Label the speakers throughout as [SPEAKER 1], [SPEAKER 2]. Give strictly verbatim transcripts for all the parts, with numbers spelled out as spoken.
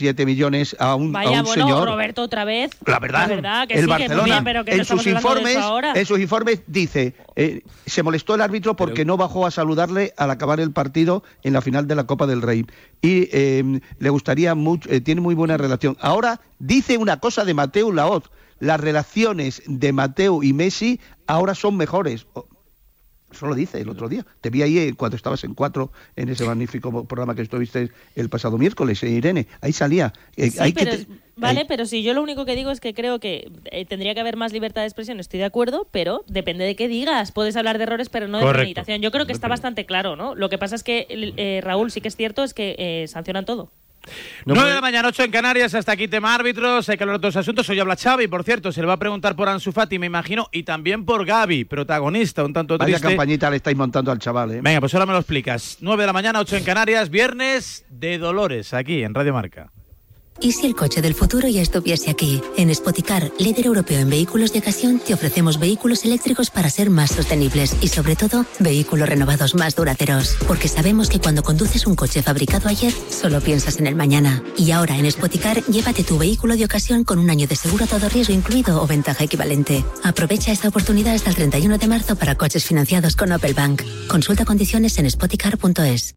[SPEAKER 1] siete millones a un,
[SPEAKER 2] Vaya,
[SPEAKER 1] a un
[SPEAKER 2] bueno,
[SPEAKER 1] señor.
[SPEAKER 2] Roberto, otra vez.
[SPEAKER 1] La verdad,
[SPEAKER 2] la verdad que
[SPEAKER 1] el
[SPEAKER 2] sí,
[SPEAKER 1] Barcelona,
[SPEAKER 2] que muy bien, pero que
[SPEAKER 1] en,
[SPEAKER 2] no
[SPEAKER 1] sus
[SPEAKER 2] estamos hablando de
[SPEAKER 1] informes,
[SPEAKER 2] eso ahora.
[SPEAKER 1] en sus informes dice, eh, se molestó el árbitro porque pero... no bajó a saludarle al acabar el partido en la final de la Copa del Rey. Y eh, le gustaría mucho, eh, tiene muy buena relación. Ahora dice una cosa de Mateu Laoz, las relaciones de Mateu y Messi ahora son mejores. Eso lo dice el otro día. Te vi ahí cuando estabas en Cuatro, en ese magnífico programa que estuviste el pasado miércoles, Irene. Ahí salía. Eh,
[SPEAKER 2] sí,
[SPEAKER 1] hay
[SPEAKER 2] pero,
[SPEAKER 1] que te...
[SPEAKER 2] vale,
[SPEAKER 1] hay...
[SPEAKER 2] pero si yo lo único que digo es que creo que eh, tendría que haber más libertad de expresión, estoy de acuerdo, pero depende de qué digas. Puedes hablar de errores, pero no de premeditación. Yo creo que está bastante claro, ¿no? Lo que pasa es que, eh, Raúl, sí que es cierto, es que eh, sancionan todo.
[SPEAKER 3] No nueve de la mañana, ocho en Canarias, hasta aquí tema árbitros, hay que hablar de otros asuntos. Hoy habla Xavi, por cierto, se le va a preguntar por Ansu Fati, me imagino, y también por Gavi, protagonista, un tanto triste.
[SPEAKER 1] Vaya campañita le estáis montando al chaval, ¿eh?
[SPEAKER 3] Venga, pues ahora me lo explicas. nueve de la mañana, ocho en Canarias, viernes de Dolores, aquí en Radio Marca.
[SPEAKER 4] ¿Y si el coche del futuro ya estuviese aquí? En Spoticar, líder europeo en vehículos de ocasión, te ofrecemos vehículos eléctricos para ser más sostenibles y, sobre todo, vehículos renovados más duraderos. Porque sabemos que cuando conduces un coche fabricado ayer, solo piensas en el mañana. Y ahora, en Spoticar, llévate tu vehículo de ocasión con un año de seguro a todo riesgo incluido o ventaja equivalente. Aprovecha esta oportunidad hasta el treinta y uno de marzo para coches financiados con Opel Bank. Consulta condiciones en spoticar punto es.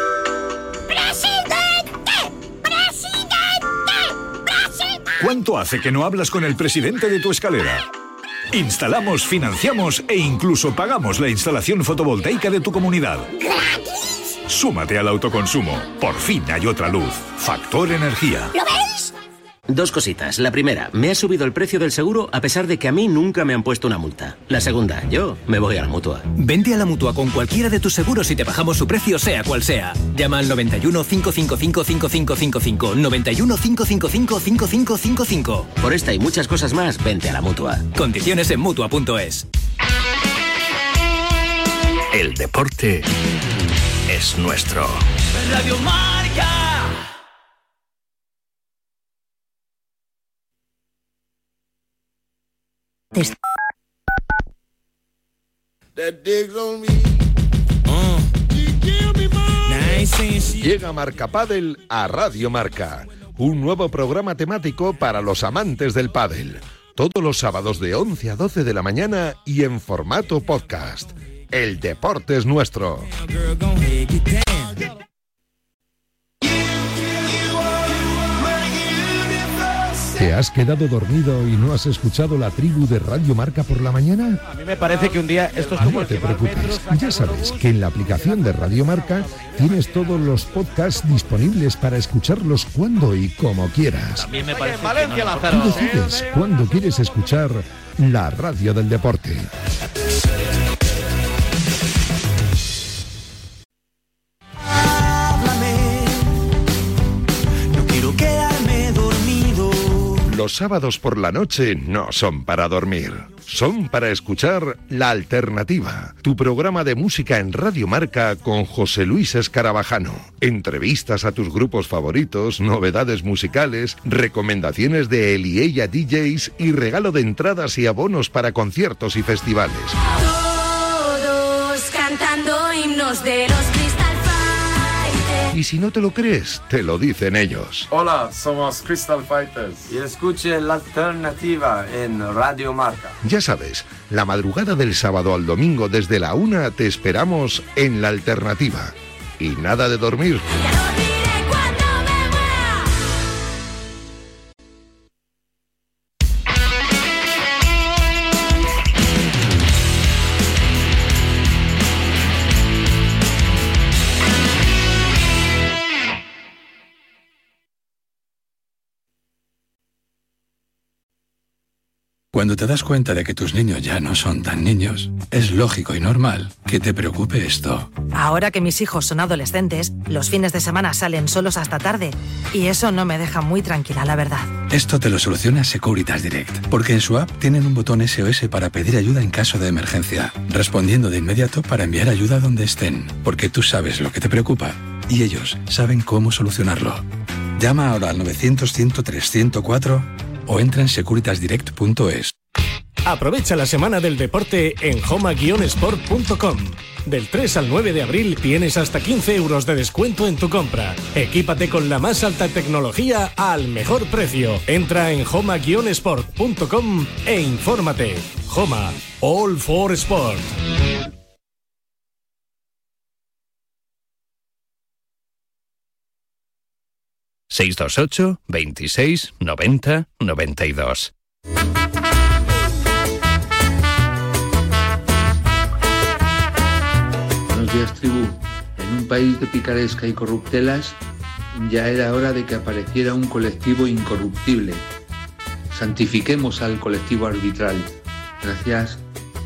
[SPEAKER 5] ¿Cuánto hace que no hablas con el presidente de tu escalera? Instalamos, financiamos e incluso pagamos la instalación fotovoltaica de tu comunidad. ¡Gratis! Súmate al autoconsumo. Por fin hay otra luz. Factor Energía.
[SPEAKER 6] ¿Lo veis? Dos cositas. La primera, me ha subido el precio del seguro a pesar de que a mí nunca me han puesto una multa. La segunda, yo me voy a la Mutua.
[SPEAKER 7] Vente a la Mutua con cualquiera de tus seguros y te bajamos su precio sea cual sea. Llama al noventa y uno, cinco cinco cinco, cinco cinco cinco cinco, noventa y uno, cinco cinco cinco, cinco cinco cinco cinco.
[SPEAKER 6] Por esta y muchas cosas más, vente a la Mutua.
[SPEAKER 7] Condiciones en Mutua punto es.
[SPEAKER 5] El deporte es nuestro.
[SPEAKER 8] Radio Marca.
[SPEAKER 9] Llega Marca Pádel a Radio Marca, un nuevo programa temático para los amantes del pádel. Todos los sábados de once a doce de la mañana y en formato podcast. El deporte es nuestro.
[SPEAKER 10] ¿Te has quedado dormido y no has escuchado la tribu de Radio Marca por la mañana?
[SPEAKER 3] A mí me parece que un día esto es como...
[SPEAKER 10] No te preocupes, ya sabes que en la aplicación de Radio Marca tienes todos los podcasts disponibles para escucharlos cuando y como quieras.
[SPEAKER 3] También me parece
[SPEAKER 8] Valencia,
[SPEAKER 3] que
[SPEAKER 10] Tú decides cuándo quieres escuchar la radio del deporte.
[SPEAKER 9] Los sábados por la noche no son para dormir, son para escuchar La Alternativa, tu programa de música en Radio Marca con José Luis Escarabajano. Entrevistas a tus grupos favoritos, novedades musicales, recomendaciones de él y ella D Js y regalo de entradas y abonos para conciertos y festivales.
[SPEAKER 11] Todos cantando himnos de los Crystal Fighters.
[SPEAKER 9] Y si no te lo crees, te lo dicen ellos.
[SPEAKER 12] Hola, somos Crystal Fighters. Y escuche La Alternativa en Radio Marca.
[SPEAKER 9] Ya sabes, la madrugada del sábado al domingo desde la una te esperamos en La Alternativa. Y nada de dormir.
[SPEAKER 13] Cuando te das cuenta de que tus niños ya no son tan niños, es lógico y normal que te preocupe esto.
[SPEAKER 14] Ahora que mis hijos son adolescentes, los fines de semana salen solos hasta tarde y eso no me deja muy tranquila, la verdad.
[SPEAKER 13] Esto te lo soluciona Securitas Direct, porque en su app tienen un botón S O S para pedir ayuda en caso de emergencia, respondiendo de inmediato para enviar ayuda donde estén, porque tú sabes lo que te preocupa y ellos saben cómo solucionarlo. Llama ahora al novecientos, ciento tres, ciento cuatro o entra en securitas direct punto es.
[SPEAKER 15] Aprovecha la semana del deporte en homa guion sport punto com. Del tres al nueve de abril tienes hasta quince euros de descuento en tu compra. Equípate con la más alta tecnología al mejor precio. Entra en homa guion sport punto com e infórmate. Homa, All for Sport.
[SPEAKER 16] seis dos ocho, veintiséis, noventa, noventa y dos.
[SPEAKER 17] Buenos días, tribu. En un país de picaresca y corruptelas, ya era hora de que apareciera un colectivo incorruptible. Santifiquemos al colectivo arbitral. Gracias.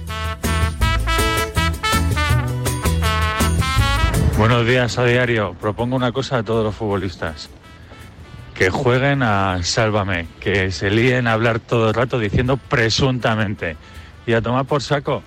[SPEAKER 18] Buenos días a diario. Propongo una cosa a todos los futbolistas. Que jueguen a Sálvame, que se líen a hablar todo el rato diciendo presuntamente. Y a tomar por saco.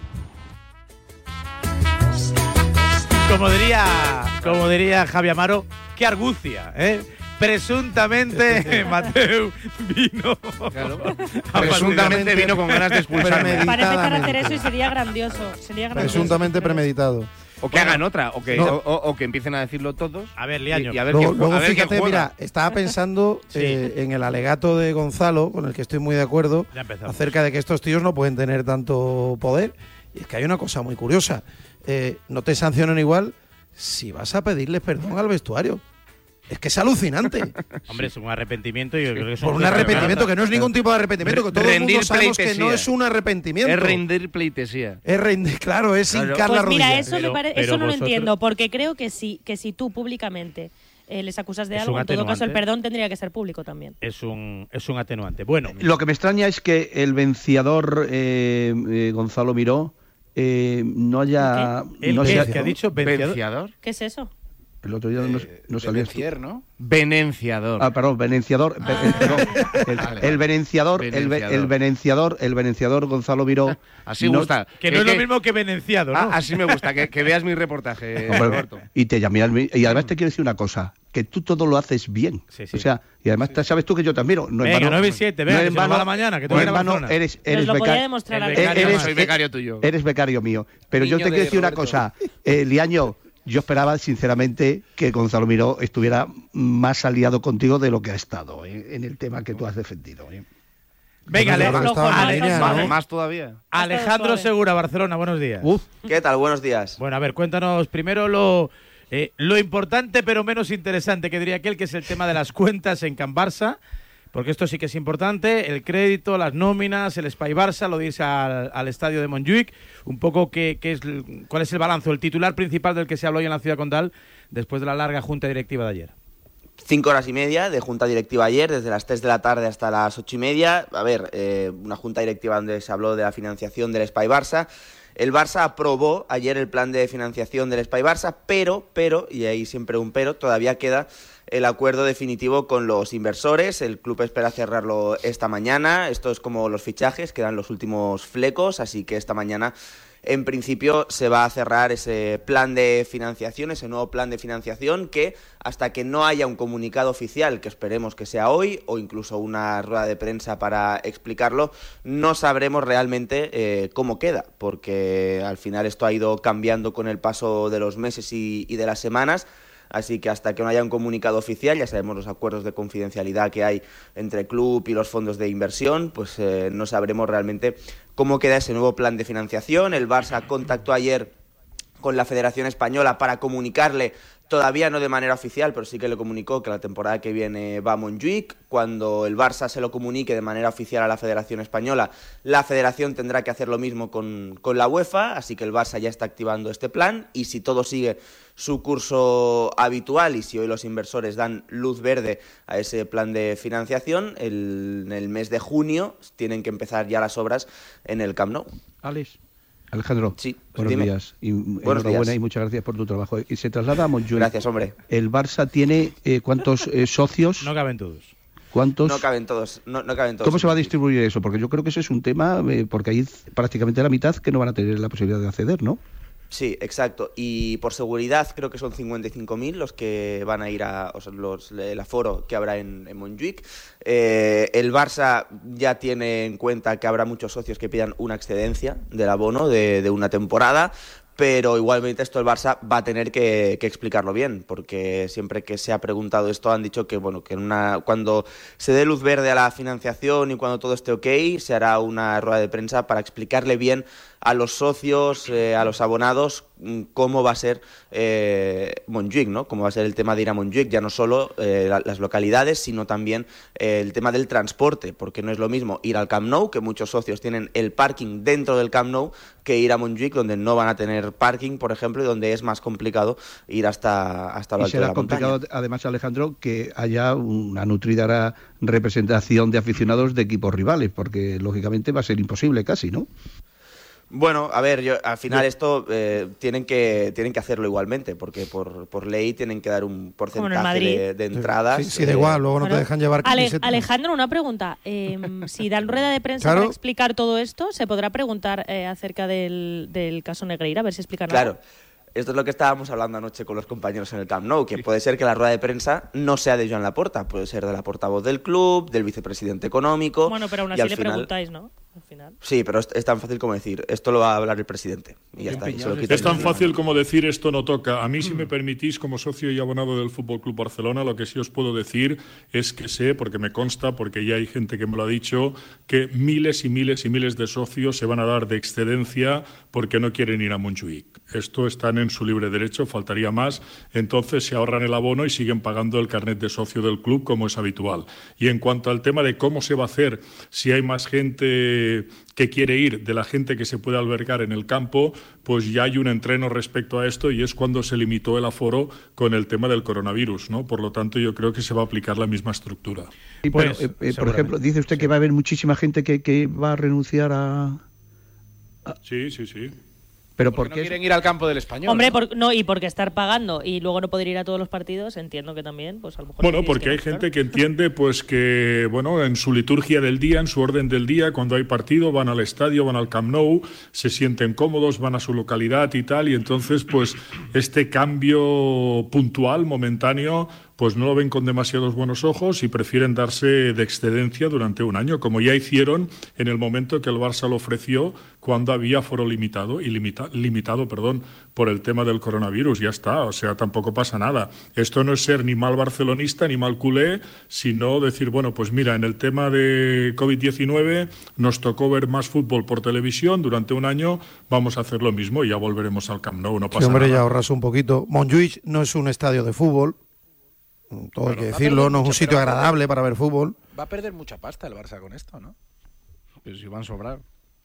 [SPEAKER 3] Como diría, como diría Javi Amaro, qué argucia, ¿eh? Presuntamente Mateu vino.
[SPEAKER 19] Claro. Presuntamente vino con ganas de expulsarme.
[SPEAKER 2] Para empezar a hacer eso y sería grandioso. Sería grandioso.
[SPEAKER 19] Presuntamente premeditado.
[SPEAKER 20] O que hagan otra, o que, no. o, o, o que empiecen a decirlo todos.
[SPEAKER 3] A ver, Liaño.
[SPEAKER 19] Y, y a ver luego, quién, luego a ver fíjate, quién mira, estaba pensando sí. eh, en el alegato de Gonzalo, con el que estoy muy de acuerdo, acerca de que estos tíos no pueden tener tanto poder. Y es que hay una cosa muy curiosa. Eh, no te sancionan igual si vas a pedirles perdón al vestuario. Es que es alucinante.
[SPEAKER 3] Hombre, es un arrepentimiento. Yo creo que es
[SPEAKER 19] Por un arrepentimiento que no es ningún tipo de arrepentimiento, que todo el mundo sabemos que no es un arrepentimiento.
[SPEAKER 20] Es rendir pleitesía.
[SPEAKER 19] Es rendir, claro, es
[SPEAKER 2] claro.
[SPEAKER 19] hincar
[SPEAKER 2] pues
[SPEAKER 19] la rodilla.
[SPEAKER 2] Mira, eso,
[SPEAKER 19] pero,
[SPEAKER 2] me pare, eso no vosotros... lo entiendo, porque creo que si, que si tú públicamente eh, les acusas de es algo, en todo caso el perdón tendría que ser público también.
[SPEAKER 3] Es un, es un atenuante. Bueno,
[SPEAKER 1] lo que me extraña es que el venciador eh, eh, Gonzalo Miró eh, no haya...
[SPEAKER 3] ¿El
[SPEAKER 1] no
[SPEAKER 3] qué?
[SPEAKER 1] sea,
[SPEAKER 3] ¿Qué ha dicho? ¿Venciador?
[SPEAKER 2] ¿Qué es eso?
[SPEAKER 1] El otro día no, no salió
[SPEAKER 20] esto. ¿No? Venenciador.
[SPEAKER 1] Ah, perdón, venenciador. Ah. Ve, perdón, el, vale, el venenciador, venenciador. El, el venenciador, el venenciador Gonzalo Miró.
[SPEAKER 20] Así
[SPEAKER 1] no,
[SPEAKER 20] gusta.
[SPEAKER 3] Que, que no es lo mismo que venenciado, ¿no?
[SPEAKER 20] Ah, así me gusta, que, que veas mi reportaje, Roberto.
[SPEAKER 1] Y te llamé al, y además te quiero decir una cosa, que tú todo lo haces bien. Sí, sí. O sea, y además sí. sabes tú que yo te admiro. No
[SPEAKER 3] venga,
[SPEAKER 1] en vano,
[SPEAKER 3] nueve y siete, venga, no en vano, a la mañana, que te no
[SPEAKER 1] en vano, eres, eres, beca
[SPEAKER 20] eres, soy becario tuyo.
[SPEAKER 1] Eres becario mío. Pero Niño yo te quiero decir Roberto. una cosa, eh, Liaño. Yo esperaba, sinceramente, que Gonzalo Miró estuviera más aliado contigo de lo que ha estado ¿eh? en el tema que tú has defendido. ¿eh?
[SPEAKER 3] Venga, Ale, Ale,
[SPEAKER 20] Ale, más todavía.
[SPEAKER 3] Alejandro Segura, Barcelona, buenos días.
[SPEAKER 21] Uf. ¿Qué tal? Buenos días.
[SPEAKER 3] Bueno, a ver, cuéntanos primero lo, eh, lo importante pero menos interesante, que diría aquel, que es el tema de las cuentas en Can Barça. Porque esto sí que es importante, el crédito, las nóminas, el Espai Barça, lo dice al, al estadio de Montjuic, un poco qué, qué es, cuál es el balance, el titular principal del que se habló hoy en la ciudad condal después de la larga junta directiva de ayer.
[SPEAKER 21] Cinco horas y media de junta directiva ayer, desde las tres de la tarde hasta las ocho y media. A ver, eh, una junta directiva donde se habló de la financiación del Espai Barça. El Barça aprobó ayer el plan de financiación del Espai Barça, pero, pero, y hay siempre un pero, todavía queda el acuerdo definitivo con los inversores. El club espera cerrarlo esta mañana. Esto es como los fichajes, quedan los últimos flecos, así que esta mañana en principio se va a cerrar ese plan de financiación, ese nuevo plan de financiación que hasta que no haya un comunicado oficial, que esperemos que sea hoy, o incluso una rueda de prensa para explicarlo, no sabremos realmente eh, cómo queda, porque al final esto ha ido cambiando con el paso de los meses y, y de las semanas. Así que hasta que no haya un comunicado oficial, ya sabemos los acuerdos de confidencialidad que hay entre el club y los fondos de inversión, pues eh, no sabremos realmente cómo queda ese nuevo plan de financiación. El Barça contactó ayer con la Federación Española para comunicarle, todavía no de manera oficial, pero sí que le comunicó que la temporada que viene va a Montjuic. Cuando el Barça se lo comunique de manera oficial a la Federación Española, la Federación tendrá que hacer lo mismo con, con la UEFA, así que el Barça ya está activando este plan, y si todo sigue su curso habitual y si hoy los inversores dan luz verde a ese plan de financiación, el, en el mes de junio tienen que empezar ya las obras en el Camp Nou.
[SPEAKER 1] Alex. Alejandro,
[SPEAKER 21] sí,
[SPEAKER 1] buenos
[SPEAKER 21] dime.
[SPEAKER 1] días y
[SPEAKER 21] buenos
[SPEAKER 1] enhorabuena
[SPEAKER 21] días.
[SPEAKER 1] Y muchas gracias por tu trabajo. Y se traslada a Montjuic.
[SPEAKER 21] Gracias, hombre.
[SPEAKER 1] El Barça tiene eh, ¿cuántos eh, socios?
[SPEAKER 3] No caben todos.
[SPEAKER 1] ¿Cuántos?
[SPEAKER 21] No caben todos, no, no caben todos.
[SPEAKER 1] ¿Cómo se va a distribuir eso? Porque yo creo que ese es un tema, eh, porque hay prácticamente la mitad que no van a tener la posibilidad de acceder, ¿no?
[SPEAKER 21] Sí, exacto. Y por seguridad creo que son cincuenta y cinco mil los que van a ir a, o sea, los, el aforo que habrá en, en Montjuic. Eh, el Barça ya tiene en cuenta que habrá muchos socios que pidan una excedencia del abono de, de una temporada. Pero igualmente esto el Barça va a tener que, que explicarlo bien, porque siempre que se ha preguntado esto han dicho que bueno que en una, cuando se dé luz verde a la financiación y cuando todo esté ok, se hará una rueda de prensa para explicarle bien a los socios, eh, a los abonados, cómo va a ser eh, Montjuic, ¿no? Cómo va a ser el tema de ir a Montjuic, ya no solo eh, la, las localidades, sino también eh, el tema del transporte, porque no es lo mismo ir al Camp Nou, que muchos socios tienen el parking dentro del Camp Nou, que ir a Montjuic, donde no van a tener parking, por ejemplo, y donde es más complicado ir hasta, hasta lo alto de la montaña. Y será complicado,
[SPEAKER 1] además, Alejandro, que haya una nutrida representación de aficionados de equipos rivales, porque lógicamente va a ser imposible casi, ¿no?
[SPEAKER 21] Bueno, a ver, yo, al final esto eh, tienen que tienen que hacerlo igualmente, porque por, por ley tienen que dar un porcentaje de, de entradas.
[SPEAKER 19] Sí, sí, da igual, luego no bueno, te dejan llevar
[SPEAKER 2] Ale, Alejandro, una pregunta. Eh, si dan rueda de prensa claro. para explicar todo esto, ¿se podrá preguntar eh, acerca del, del caso Negreira? A ver si explican
[SPEAKER 21] Claro.
[SPEAKER 2] algo.
[SPEAKER 21] Esto es lo que estábamos hablando anoche con los compañeros en el Camp Nou, que puede ser que la rueda de prensa no sea de Joan Laporta, puede ser de la portavoz del club, del vicepresidente económico.
[SPEAKER 2] Bueno, pero aún así le final... preguntáis, ¿no? Al final.
[SPEAKER 21] Sí, pero es, es tan fácil como decir, esto lo va a hablar el presidente. Y ya está, y se lo quita
[SPEAKER 4] es tan fácil como decir, esto no toca. A mí, si me permitís, como socio y abonado del Fútbol Club Barcelona, lo que sí os puedo decir es que sé, porque me consta, porque ya hay gente que me lo ha dicho, que miles y miles y miles de socios se van a dar de excedencia porque no quieren ir a Montjuic. Esto están en su libre derecho, faltaría más. Entonces se ahorran el abono y siguen pagando el carnet de socio del club, como es habitual. Y en cuanto al tema de cómo se va a hacer, si hay más gente que quiere ir de la gente que se puede albergar en el campo, pues ya hay un entreno respecto a esto y es cuando se limitó el aforo con el tema del coronavirus, ¿no? Por lo tanto, yo creo que se va a aplicar la misma estructura.
[SPEAKER 1] Y pues, pero, eh, eh, por ejemplo, dice usted sí. que va a haber muchísima gente que, que va a renunciar a...
[SPEAKER 4] a... Sí, sí, sí.
[SPEAKER 1] Pero
[SPEAKER 20] porque
[SPEAKER 1] ¿por
[SPEAKER 20] no quieren ir al campo del Español.
[SPEAKER 2] Hombre,
[SPEAKER 20] ¿no?
[SPEAKER 2] Por, no, y porque estar pagando y luego no poder ir a todos los partidos, entiendo que también, pues a lo mejor...
[SPEAKER 4] Bueno, porque hay gente que entiende pues que, bueno, en su liturgia del día, en su orden del día, cuando hay partido, van al estadio, van al Camp Nou, se sienten cómodos, van a su localidad y tal, y entonces, pues, este cambio puntual, momentáneo, pues no lo ven con demasiados buenos ojos y prefieren darse de excedencia durante un año, como ya hicieron en el momento que el Barça lo ofreció cuando había aforo limitado, y limita, limitado perdón, por el tema del coronavirus. Ya está, o sea, tampoco pasa nada. Esto no es ser ni mal barcelonista ni mal culé, sino decir, bueno, pues mira, en el tema de COVID diecinueve nos tocó ver más fútbol por televisión durante un año, vamos a hacer lo mismo y ya volveremos al Camp Nou, no pasa
[SPEAKER 19] sí, hombre,
[SPEAKER 4] nada.
[SPEAKER 19] Ya ahorras un poquito. Montjuic no es un estadio de fútbol, todo hay que decirlo, no es un sitio agradable para ver fútbol.
[SPEAKER 20] Va a perder mucha pasta el Barça con esto, ¿no? Pero si van a sobrar.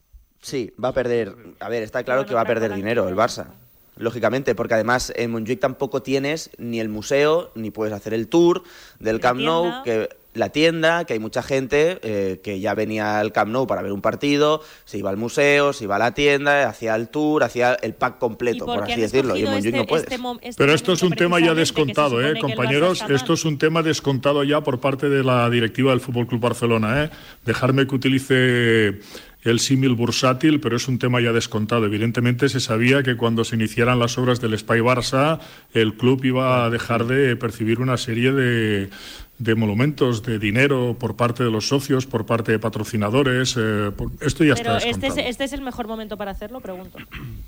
[SPEAKER 21] Sí, va a perder. A ver, está claro que va a perder dinero el Barça, lógicamente, porque además en Montjuic tampoco tienes ni el museo, ni puedes hacer el tour del Camp Nou, que la tienda, que hay mucha gente eh, que ya venía al Camp Nou para ver un partido, se iba al museo, se iba a la tienda, hacía el tour, hacía el pack completo, por así decirlo, y en Montjuic este, no puedes.
[SPEAKER 2] Este, este
[SPEAKER 4] Pero esto es un tema ya descontado, ¿eh, compañeros? Esto es un tema descontado ya por parte de la directiva del Fútbol Club Barcelona, ¿eh? Dejarme que utilice el símil bursátil, pero es un tema ya descontado. Evidentemente se sabía que cuando se iniciaran las obras del Espai Barça, el club iba a dejar de percibir una serie de, de monumentos, de dinero por parte de los socios, por parte de patrocinadores. Eh, por, esto ya
[SPEAKER 2] pero
[SPEAKER 4] está descontado.
[SPEAKER 2] Este es, este es el mejor momento para hacerlo, pregunto.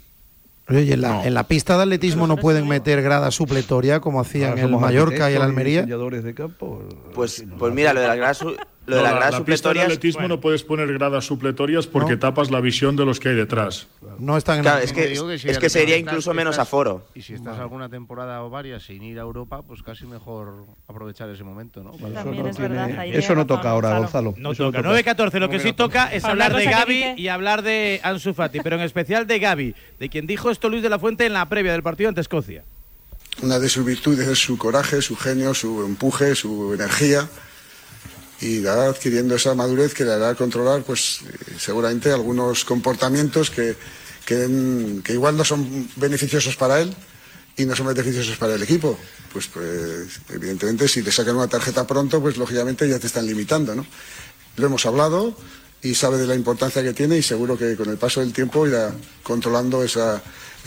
[SPEAKER 19] Oye, ¿y en la, no. en la pista de atletismo no pueden meter grada supletoria como hacían en el Mallorca y el Almería?
[SPEAKER 1] De campo,
[SPEAKER 21] pues, pues mira, lo de las gradas... Lo de
[SPEAKER 4] no,
[SPEAKER 21] las gradas
[SPEAKER 4] la, la
[SPEAKER 21] supletorias...
[SPEAKER 4] pista de atletismo bueno. no puedes poner gradas supletorias porque no. tapas la visión de los que hay detrás.
[SPEAKER 19] No están en
[SPEAKER 21] claro,
[SPEAKER 19] el...
[SPEAKER 21] es que, que, si es que sería incluso menos
[SPEAKER 20] estás,
[SPEAKER 21] aforo.
[SPEAKER 20] Y si estás vale. alguna temporada o varias sin ir a Europa, pues casi mejor aprovechar ese momento, ¿no?
[SPEAKER 1] Eso no, tiene, verdad, eso no toca ahora, Gonzalo.
[SPEAKER 3] No toca. nueve catorce, lo que sí toca es hablar de Gavi y hablar de Ansu Fati, pero en especial de Gavi, de quien dijo esto Luis de la Fuente en la previa del partido ante Escocia.
[SPEAKER 22] Una de sus virtudes es su coraje, su genio, su empuje, su energía. Y irá adquiriendo esa madurez que le hará controlar, pues eh, seguramente algunos comportamientos que, que, que igual no son beneficiosos para él y no son beneficiosos para el equipo. Pues, pues evidentemente si te sacan una tarjeta pronto, pues lógicamente ya te están limitando, ¿no? Lo hemos hablado y sabe de la importancia que tiene y seguro que con el paso del tiempo irá controlando esa,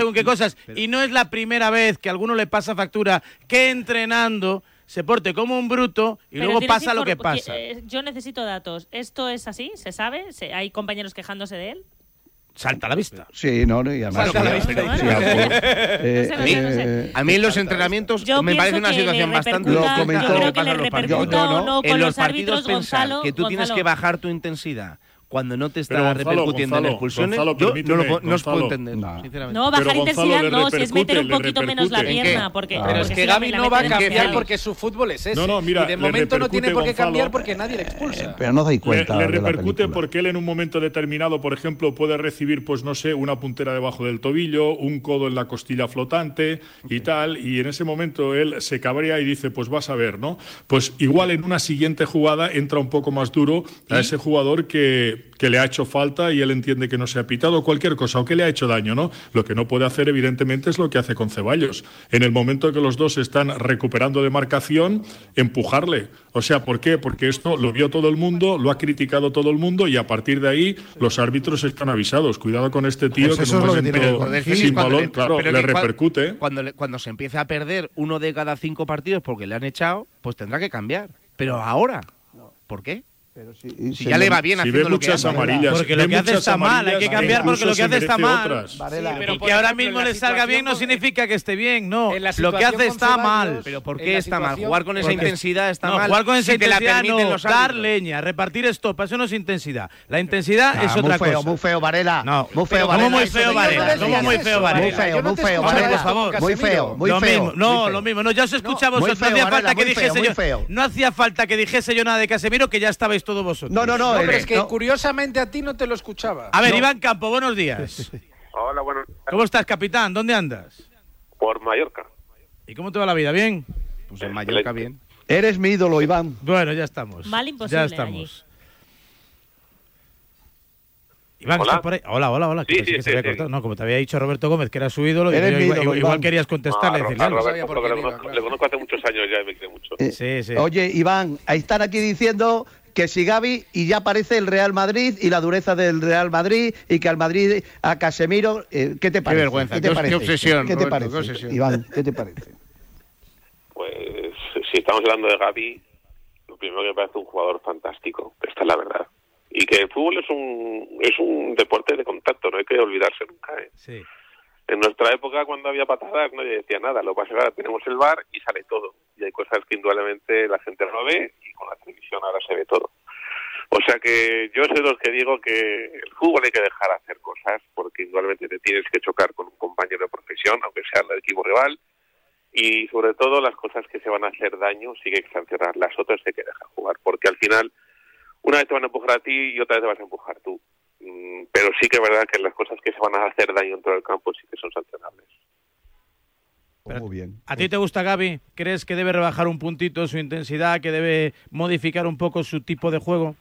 [SPEAKER 3] según qué cosas. Y no es la primera vez que a alguno le pasa factura que entrenando se porte como un bruto y
[SPEAKER 2] Pero
[SPEAKER 3] luego pasa
[SPEAKER 2] infor-
[SPEAKER 3] lo que pasa.
[SPEAKER 2] Eh, Yo necesito datos. ¿Esto es así? ¿Se sabe? ¿Se- ¿Hay compañeros quejándose de él?
[SPEAKER 3] salta a la vista.
[SPEAKER 1] Sí, no, no y además...
[SPEAKER 3] Salta a la vista.
[SPEAKER 1] Sí,
[SPEAKER 20] Eh, a, mí, a mí en los entrenamientos
[SPEAKER 2] Yo
[SPEAKER 20] me parece
[SPEAKER 2] pienso
[SPEAKER 20] una
[SPEAKER 2] que
[SPEAKER 20] situación
[SPEAKER 2] le
[SPEAKER 20] bastante...
[SPEAKER 2] repercuta- Lo comentó- yo creo que le repercuta o no con
[SPEAKER 20] en
[SPEAKER 2] los
[SPEAKER 20] los partidos
[SPEAKER 2] árbitros,
[SPEAKER 20] pensar
[SPEAKER 2] Gonzalo,
[SPEAKER 20] que tú tienes
[SPEAKER 2] Gonzalo.
[SPEAKER 20] que bajar tu intensidad cuando no te está
[SPEAKER 4] Pero, Gonzalo,
[SPEAKER 20] repercutiendo en
[SPEAKER 4] Gonzalo,
[SPEAKER 20] expulsiones,
[SPEAKER 4] Gonzalo,
[SPEAKER 20] yo no,
[SPEAKER 4] permíteme,
[SPEAKER 20] lo, puedo- no os puedo
[SPEAKER 4] Gonzalo.
[SPEAKER 20] entender, sinceramente.
[SPEAKER 2] No, bajar
[SPEAKER 4] Pero, Gonzalo,
[SPEAKER 2] intensidad
[SPEAKER 4] le
[SPEAKER 2] no, si es meter un
[SPEAKER 4] repercute,
[SPEAKER 2] poquito
[SPEAKER 4] le
[SPEAKER 2] menos la
[SPEAKER 4] repercute.
[SPEAKER 2] pierna.
[SPEAKER 4] ¿En qué?
[SPEAKER 2] Porque,
[SPEAKER 6] Pero
[SPEAKER 2] porque
[SPEAKER 6] es
[SPEAKER 2] si
[SPEAKER 6] que
[SPEAKER 2] la-
[SPEAKER 6] Gavi
[SPEAKER 2] la
[SPEAKER 6] no
[SPEAKER 2] meten
[SPEAKER 6] va a
[SPEAKER 2] en
[SPEAKER 6] cambiar
[SPEAKER 2] final.
[SPEAKER 6] porque su fútbol es ese.
[SPEAKER 4] No, no, mira,
[SPEAKER 6] y de
[SPEAKER 4] le
[SPEAKER 6] momento no
[SPEAKER 4] repercute,
[SPEAKER 6] tiene por qué
[SPEAKER 4] Gonzalo.
[SPEAKER 6] cambiar porque nadie le expulsa.
[SPEAKER 1] Pero no dais cuenta
[SPEAKER 4] Le, le
[SPEAKER 1] de la
[SPEAKER 4] repercute
[SPEAKER 1] película.
[SPEAKER 4] porque él en un momento determinado, por ejemplo, puede recibir, pues no sé, una puntera debajo del tobillo, un codo en la costilla flotante y tal, y en ese momento él se cabrea y dice, pues vas a ver, ¿no? Pues igual en una siguiente jugada entra un poco más duro a ese jugador que, que le ha hecho falta y él entiende que no se ha pitado cualquier cosa o que le ha hecho daño, ¿no? Lo que no puede hacer, evidentemente, es lo que hace con Ceballos. En el momento que los dos están recuperando de marcación, empujarle. O sea, ¿por qué? Porque esto lo vio todo el mundo, lo ha criticado todo el mundo y a partir de ahí los árbitros están avisados. Cuidado con este tío
[SPEAKER 19] Pues
[SPEAKER 4] que
[SPEAKER 19] eso
[SPEAKER 4] en un
[SPEAKER 19] es lo que tiene
[SPEAKER 4] momento
[SPEAKER 19] que corregir.
[SPEAKER 4] sin
[SPEAKER 20] Cuando
[SPEAKER 4] balón,
[SPEAKER 20] le-
[SPEAKER 4] claro,
[SPEAKER 20] pero
[SPEAKER 4] le
[SPEAKER 20] que cua-
[SPEAKER 4] repercute.
[SPEAKER 20] Cuando, le- cuando se empiece a perder uno de cada cinco partidos porque le han echado, pues tendrá que cambiar. Pero ahora, ¿por qué?
[SPEAKER 1] Y
[SPEAKER 20] Si
[SPEAKER 1] se
[SPEAKER 20] ya le
[SPEAKER 1] le-
[SPEAKER 20] va bien
[SPEAKER 4] si
[SPEAKER 20] haciendo
[SPEAKER 4] ve
[SPEAKER 20] lo que
[SPEAKER 4] muchas
[SPEAKER 20] hace.
[SPEAKER 4] amarillas,
[SPEAKER 3] Porque
[SPEAKER 4] ve
[SPEAKER 3] lo que hace
[SPEAKER 4] muchas
[SPEAKER 3] está mal, hay que
[SPEAKER 4] amarillas,
[SPEAKER 3] cambiar porque
[SPEAKER 4] incluso
[SPEAKER 3] lo que
[SPEAKER 4] se
[SPEAKER 3] hace está
[SPEAKER 4] merece
[SPEAKER 3] mal.
[SPEAKER 4] otras.
[SPEAKER 6] Varela.
[SPEAKER 3] Y
[SPEAKER 6] Pero,
[SPEAKER 3] que
[SPEAKER 6] por
[SPEAKER 3] ahora
[SPEAKER 6] ejemplo,
[SPEAKER 3] mismo
[SPEAKER 6] en la
[SPEAKER 3] le salga
[SPEAKER 6] situación
[SPEAKER 3] bien no
[SPEAKER 6] con-
[SPEAKER 3] significa que esté bien, no.
[SPEAKER 6] En la
[SPEAKER 3] Lo que
[SPEAKER 6] situación
[SPEAKER 3] hace
[SPEAKER 6] con
[SPEAKER 3] está
[SPEAKER 6] Ceballos,
[SPEAKER 3] mal.
[SPEAKER 20] Pero ¿por
[SPEAKER 6] en
[SPEAKER 20] qué
[SPEAKER 6] la
[SPEAKER 20] está mal?
[SPEAKER 6] situación-
[SPEAKER 20] Jugar con esa
[SPEAKER 3] Porque-
[SPEAKER 20] intensidad está
[SPEAKER 3] no,
[SPEAKER 20] mal.
[SPEAKER 3] jugar con esa
[SPEAKER 20] si te la
[SPEAKER 3] intensidad
[SPEAKER 20] permiten
[SPEAKER 3] no,
[SPEAKER 20] los
[SPEAKER 3] dar
[SPEAKER 20] árbitros.
[SPEAKER 3] leña, repartir estopa, eso no es intensidad. La intensidad
[SPEAKER 1] Ah,
[SPEAKER 3] es otra
[SPEAKER 1] muy feo,
[SPEAKER 3] cosa.
[SPEAKER 1] muy feo, Varela.
[SPEAKER 3] No,
[SPEAKER 1] muy feo,
[SPEAKER 3] pero
[SPEAKER 1] Varela.
[SPEAKER 3] ¿cómo muy
[SPEAKER 1] eso
[SPEAKER 3] feo,
[SPEAKER 1] no
[SPEAKER 3] Varela?
[SPEAKER 1] digas
[SPEAKER 3] ¿Cómo
[SPEAKER 1] eso.
[SPEAKER 3] muy feo, Varela?
[SPEAKER 1] Muy feo,
[SPEAKER 6] Yo no
[SPEAKER 1] muy
[SPEAKER 6] te
[SPEAKER 1] feo,
[SPEAKER 6] escucho,
[SPEAKER 3] Hombre,
[SPEAKER 1] Varela.
[SPEAKER 3] por favor.
[SPEAKER 1] Muy feo, muy
[SPEAKER 3] lo
[SPEAKER 1] feo.
[SPEAKER 3] mismo, no,
[SPEAKER 1] muy feo.
[SPEAKER 3] lo mismo. No, ya os escuchaba
[SPEAKER 1] muy
[SPEAKER 3] vosotros. No
[SPEAKER 1] feo,
[SPEAKER 3] hacía
[SPEAKER 1] Varela,
[SPEAKER 3] falta que
[SPEAKER 1] muy feo,
[SPEAKER 3] dijese
[SPEAKER 1] muy
[SPEAKER 3] yo.
[SPEAKER 1] feo.
[SPEAKER 3] No hacía falta que dijese yo nada de Casemiro, que ya estabais todos vosotros.
[SPEAKER 1] No, no, no.
[SPEAKER 6] No, pero
[SPEAKER 1] eh,
[SPEAKER 6] es que
[SPEAKER 1] no.
[SPEAKER 6] curiosamente a ti no te lo escuchaba.
[SPEAKER 3] A ver,
[SPEAKER 1] No.
[SPEAKER 3] Iván Campo, buenos días.
[SPEAKER 5] Hola, buenos días.
[SPEAKER 3] ¿Cómo estás, capitán? ¿Dónde andas?
[SPEAKER 5] Por Mallorca.
[SPEAKER 3] ¿Y cómo te va la vida? ¿Bien?
[SPEAKER 20] Pues en Mallorca bien.
[SPEAKER 1] Eres mi ídolo, Iván.
[SPEAKER 3] Bueno, ya estamos.
[SPEAKER 2] Mal imposible
[SPEAKER 3] Ya
[SPEAKER 2] allí.
[SPEAKER 3] estamos. Iván,
[SPEAKER 5] Hola.
[SPEAKER 3] ¿estás por ahí? Hola, hola, hola. que
[SPEAKER 5] Sí,
[SPEAKER 3] pensé
[SPEAKER 5] sí,
[SPEAKER 3] que se
[SPEAKER 5] sí,
[SPEAKER 3] había
[SPEAKER 5] sí.
[SPEAKER 3] cortado. No, como te había dicho Roberto Gómez, que era su ídolo,
[SPEAKER 1] Eres
[SPEAKER 3] yo
[SPEAKER 1] mi
[SPEAKER 3] igual,
[SPEAKER 1] ídolo,
[SPEAKER 3] igual- igual
[SPEAKER 1] Iván.
[SPEAKER 3] querías contestarle.
[SPEAKER 5] No, a
[SPEAKER 3] decirle
[SPEAKER 5] Ro- a
[SPEAKER 3] algo.
[SPEAKER 5] Roberto,
[SPEAKER 6] sabía por
[SPEAKER 5] porque
[SPEAKER 6] quién
[SPEAKER 5] le
[SPEAKER 6] iba,
[SPEAKER 5] conozco,
[SPEAKER 6] claro.
[SPEAKER 5] le conozco hace muchos años ya y me quiere mucho.
[SPEAKER 1] Eh,
[SPEAKER 3] Sí, sí.
[SPEAKER 1] Oye, Iván, ahí están aquí diciendo que si Gavi y ya aparece el Real Madrid y la dureza del Real Madrid y que al Madrid a Casemiro, eh, ¿qué te parece?
[SPEAKER 20] vergüenza,
[SPEAKER 1] ¿Qué te
[SPEAKER 20] qué-
[SPEAKER 1] parece?
[SPEAKER 20] qué obsesión,
[SPEAKER 1] ¿Qué te
[SPEAKER 20] Roberto, qué
[SPEAKER 1] parece?
[SPEAKER 20] obsesión.
[SPEAKER 1] Iván, ¿qué te parece?
[SPEAKER 5] Pues si estamos hablando de Gavi, lo primero que me parece un jugador fantástico, esta es la verdad. Y que el fútbol es un es un deporte de contacto, no hay que olvidarse nunca. ¿eh?
[SPEAKER 3] Sí.
[SPEAKER 5] En nuestra época, cuando había patadas, nadie decía nada. Lo que pasa es que ahora tenemos el V A R y sale todo. Y hay cosas que indudablemente la gente no ve y con la televisión ahora se ve todo. O sea que yo soy de los que digo que el fútbol hay que dejar hacer cosas porque indudablemente te tienes que chocar con un compañero de profesión, aunque sea el equipo rival. Y sobre todo las cosas que se van a hacer daño sí que hay que sancionar. Las otras hay que dejar jugar porque al final una vez te van a empujar a ti y otra vez te vas a empujar tú. Mm, Pero sí que es verdad que las cosas que se van a hacer daño dentro del campo sí que son sancionables.
[SPEAKER 3] Pero,
[SPEAKER 1] Muy bien.
[SPEAKER 3] ¿a ti te gusta Gavi? ¿Crees que debe rebajar un puntito su intensidad, que debe modificar un poco su tipo de juego?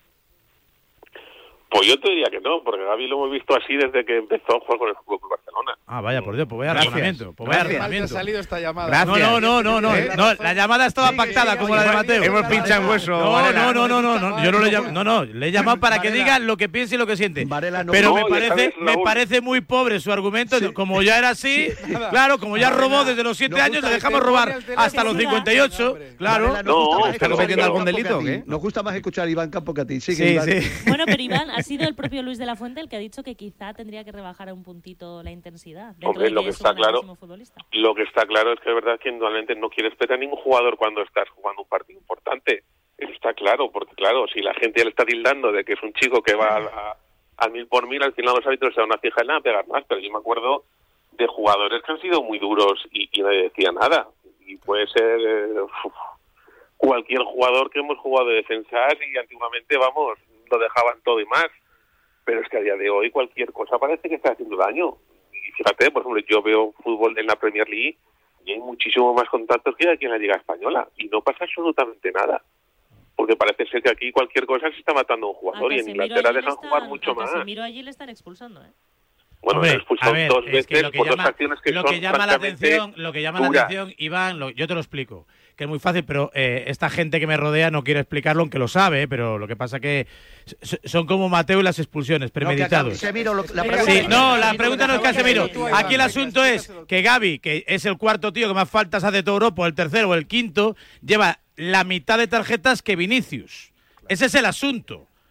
[SPEAKER 5] Pues yo te diría que no, porque Gavi lo hemos visto así desde que empezó a jugar con el Fútbol Club Barcelona.
[SPEAKER 3] Ah, vaya, por Dios, pues vaya
[SPEAKER 20] Gracias.
[SPEAKER 3] razonamiento. Pues vaya
[SPEAKER 20] Gracias.
[SPEAKER 6] Mal te ha
[SPEAKER 3] razonamiento.
[SPEAKER 6] salido esta llamada.
[SPEAKER 20] Gracias.
[SPEAKER 3] No, no, no, no, no,
[SPEAKER 6] Eh,
[SPEAKER 3] no, la llamada estaba
[SPEAKER 6] Sigue,
[SPEAKER 3] pactada
[SPEAKER 6] sigue,
[SPEAKER 3] como la de
[SPEAKER 6] sigue.
[SPEAKER 3] Mateo.
[SPEAKER 20] Hemos pinchado en hueso.
[SPEAKER 3] No,
[SPEAKER 20] Varela.
[SPEAKER 3] no, no, no, no, no, yo no le he llamado, no, no, le he llamado para que
[SPEAKER 6] Varela.
[SPEAKER 3] diga lo que piense y lo que siente.
[SPEAKER 1] Varela no-
[SPEAKER 3] Pero
[SPEAKER 5] No,
[SPEAKER 3] me
[SPEAKER 5] ya
[SPEAKER 3] parece,
[SPEAKER 5] sabes,
[SPEAKER 3] me
[SPEAKER 5] Raúl.
[SPEAKER 3] parece muy pobre su argumento, como ya era así, claro, como ya robó desde los siete
[SPEAKER 1] Nos
[SPEAKER 3] años,
[SPEAKER 1] gusta
[SPEAKER 3] le
[SPEAKER 1] que
[SPEAKER 3] dejamos
[SPEAKER 6] te
[SPEAKER 3] robar
[SPEAKER 6] pone el teléfono.
[SPEAKER 3] hasta los
[SPEAKER 2] Que siga.
[SPEAKER 3] cincuenta y ocho,
[SPEAKER 6] Hombre.
[SPEAKER 3] claro.
[SPEAKER 1] Varela, nos
[SPEAKER 5] No,
[SPEAKER 1] gusta más
[SPEAKER 5] ¿está
[SPEAKER 1] escuchar
[SPEAKER 5] cometiendo
[SPEAKER 1] a
[SPEAKER 5] algún
[SPEAKER 1] Iván Campo
[SPEAKER 20] delito
[SPEAKER 1] que a
[SPEAKER 20] o
[SPEAKER 1] ti.
[SPEAKER 20] qué?
[SPEAKER 1] Nos gusta más escuchar a Iván Campo que a ti. Sigue,
[SPEAKER 3] Sí,
[SPEAKER 1] Iván.
[SPEAKER 3] sí.
[SPEAKER 2] Bueno, pero Iván, ha sido el propio Luis de la Fuente el que ha dicho que quizá tendría que rebajar a un puntito la intensidad. Dentro
[SPEAKER 5] Hombre,
[SPEAKER 2] de
[SPEAKER 5] lo
[SPEAKER 2] que
[SPEAKER 5] que
[SPEAKER 2] es
[SPEAKER 5] está
[SPEAKER 2] un
[SPEAKER 5] claro-
[SPEAKER 2] grandísimo futbolista.
[SPEAKER 5] Lo que está claro es que es verdad que indudablemente no quieres petar a ningún jugador cuando estás jugando un partido importante. Eso está claro, porque claro, si la gente ya le está tildando de que es un chico que va a, a, a mil por mil, al final los árbitros se van a fijar en a pegar más. Pero yo me acuerdo de jugadores que han sido muy duros y, y nadie decía nada. Y puede ser eh, uf, cualquier jugador que hemos jugado de defensas y antiguamente, vamos, lo dejaban todo y más. Pero es que a día de hoy cualquier cosa parece que está haciendo daño. Y fíjate, por ejemplo, yo veo fútbol en la Premier League y hay muchísimo más contactos que aquí en la Liga Española y no pasa absolutamente nada. Porque parece ser que aquí cualquier cosa se está matando a un jugador
[SPEAKER 2] A
[SPEAKER 5] y en
[SPEAKER 2] Casemiro
[SPEAKER 5] Inglaterra
[SPEAKER 2] allí le
[SPEAKER 5] dejan
[SPEAKER 2] están-
[SPEAKER 5] jugar mucho
[SPEAKER 2] a
[SPEAKER 5] más.
[SPEAKER 2] Casemiro allí le están expulsando, ¿eh?
[SPEAKER 5] Bueno,
[SPEAKER 3] Hombre,
[SPEAKER 5] se expulsado
[SPEAKER 3] a ver,
[SPEAKER 5] dos
[SPEAKER 3] es
[SPEAKER 5] veces
[SPEAKER 3] que lo que
[SPEAKER 5] por dos
[SPEAKER 3] llama,
[SPEAKER 5] acciones que
[SPEAKER 3] lo
[SPEAKER 5] son
[SPEAKER 3] que llama la
[SPEAKER 5] francamente
[SPEAKER 3] atención, lo que llama la
[SPEAKER 5] duras.
[SPEAKER 3] atención, Iván, lo- yo te lo explico, que es muy fácil, pero eh, esta gente que me rodea no quiere explicarlo, aunque lo sabe, pero lo que pasa que s- son como Mateo y las expulsiones, premeditados.
[SPEAKER 1] Casemiro, lo- la
[SPEAKER 2] Pero
[SPEAKER 1] pregunta-
[SPEAKER 3] Sí, no, la pregunta no es Casemiro.
[SPEAKER 6] Tú, Iván,
[SPEAKER 3] Aquí el asunto es que Gavi, que es el cuarto tío que más faltas hace de toda Europa, o el tercero o el quinto, lleva la mitad de tarjetas que Vinicius. Ese es el asunto.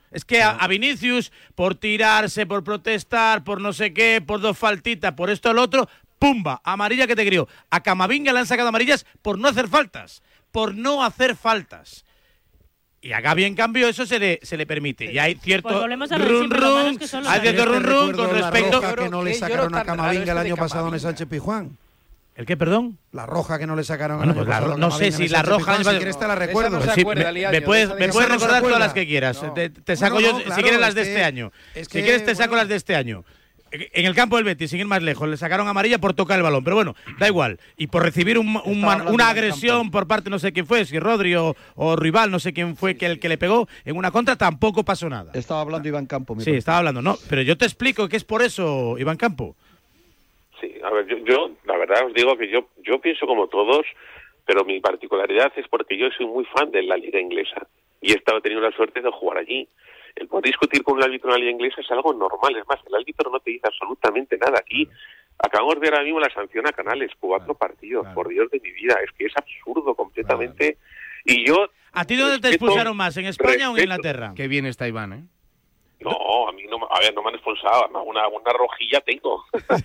[SPEAKER 3] Es que a, a Vinicius, por tirarse, por protestar, por no sé qué, por dos faltitas, por esto o lo otro, ¡pumba! Amarilla que te crió. A Camavinga le han sacado amarillas por no hacer faltas. Por no hacer faltas. Y a Gavi, en cambio, eso se le, se le permite. Y hay cierto
[SPEAKER 2] Pues volvemos a lo de
[SPEAKER 3] run
[SPEAKER 2] siempre, lo malo
[SPEAKER 3] run,
[SPEAKER 2] es que son los
[SPEAKER 3] hay cierto run
[SPEAKER 19] Recuerdo
[SPEAKER 3] run con
[SPEAKER 19] la
[SPEAKER 3] respecto...
[SPEAKER 19] roja que no le sacaron a Camavinga el año pasado en el Sánchez Pizjuán.
[SPEAKER 3] ¿El qué, perdón?
[SPEAKER 19] La roja que no le sacaron
[SPEAKER 3] Bueno,
[SPEAKER 19] el año
[SPEAKER 3] pues la
[SPEAKER 19] pasado
[SPEAKER 3] ro-
[SPEAKER 19] a
[SPEAKER 3] no
[SPEAKER 19] Camavinga
[SPEAKER 3] sé
[SPEAKER 19] en el
[SPEAKER 3] si la
[SPEAKER 19] Sánchez
[SPEAKER 3] roja...
[SPEAKER 19] Pizjuán, si quieres te la recuerdo.
[SPEAKER 3] Pues sí, me, me puedes, me puedes recordar todas las que quieras.
[SPEAKER 19] No.
[SPEAKER 3] Te, te saco
[SPEAKER 19] Bueno,
[SPEAKER 3] yo,
[SPEAKER 19] no,
[SPEAKER 3] si
[SPEAKER 19] claro,
[SPEAKER 3] quieres, las
[SPEAKER 19] es
[SPEAKER 3] de
[SPEAKER 19] que-
[SPEAKER 3] este año.
[SPEAKER 19] es
[SPEAKER 3] Si
[SPEAKER 19] que,
[SPEAKER 3] quieres, te saco
[SPEAKER 19] bueno.
[SPEAKER 3] las de este año. En el campo del Betis, sin ir más lejos, le sacaron amarilla por tocar el balón. Pero bueno, da igual. Y por recibir un, un man- una agresión por parte, no sé quién fue, si Rodri o, o rival, no sé quién fue que el que le pegó en una contra, tampoco pasó nada.
[SPEAKER 1] Estaba hablando Iván Campo.
[SPEAKER 3] Sí, estaba hablando. No, pero yo te explico que es por eso, Iván Campo.
[SPEAKER 5] Sí, a ver, yo, yo la verdad os digo que yo, yo pienso como todos, pero mi particularidad es porque yo soy muy fan de la liga inglesa y he estado teniendo la suerte de jugar allí. El poder discutir con un árbitro en la liga inglesa es algo normal, es más, el árbitro no te dice absolutamente nada aquí. Acabamos de ver ahora mismo la sanción a Canales, cuatro partidos, por Dios de mi vida, es que es absurdo completamente. Y yo...
[SPEAKER 3] ¿A ti dónde te
[SPEAKER 5] respeto-
[SPEAKER 3] expulsaron más, en España o en
[SPEAKER 5] respeto-
[SPEAKER 3] Inglaterra?
[SPEAKER 20] Qué bien está Iván, ¿eh?
[SPEAKER 5] No, a mí no, a ver, no me han expulsado, una, una rojilla tengo.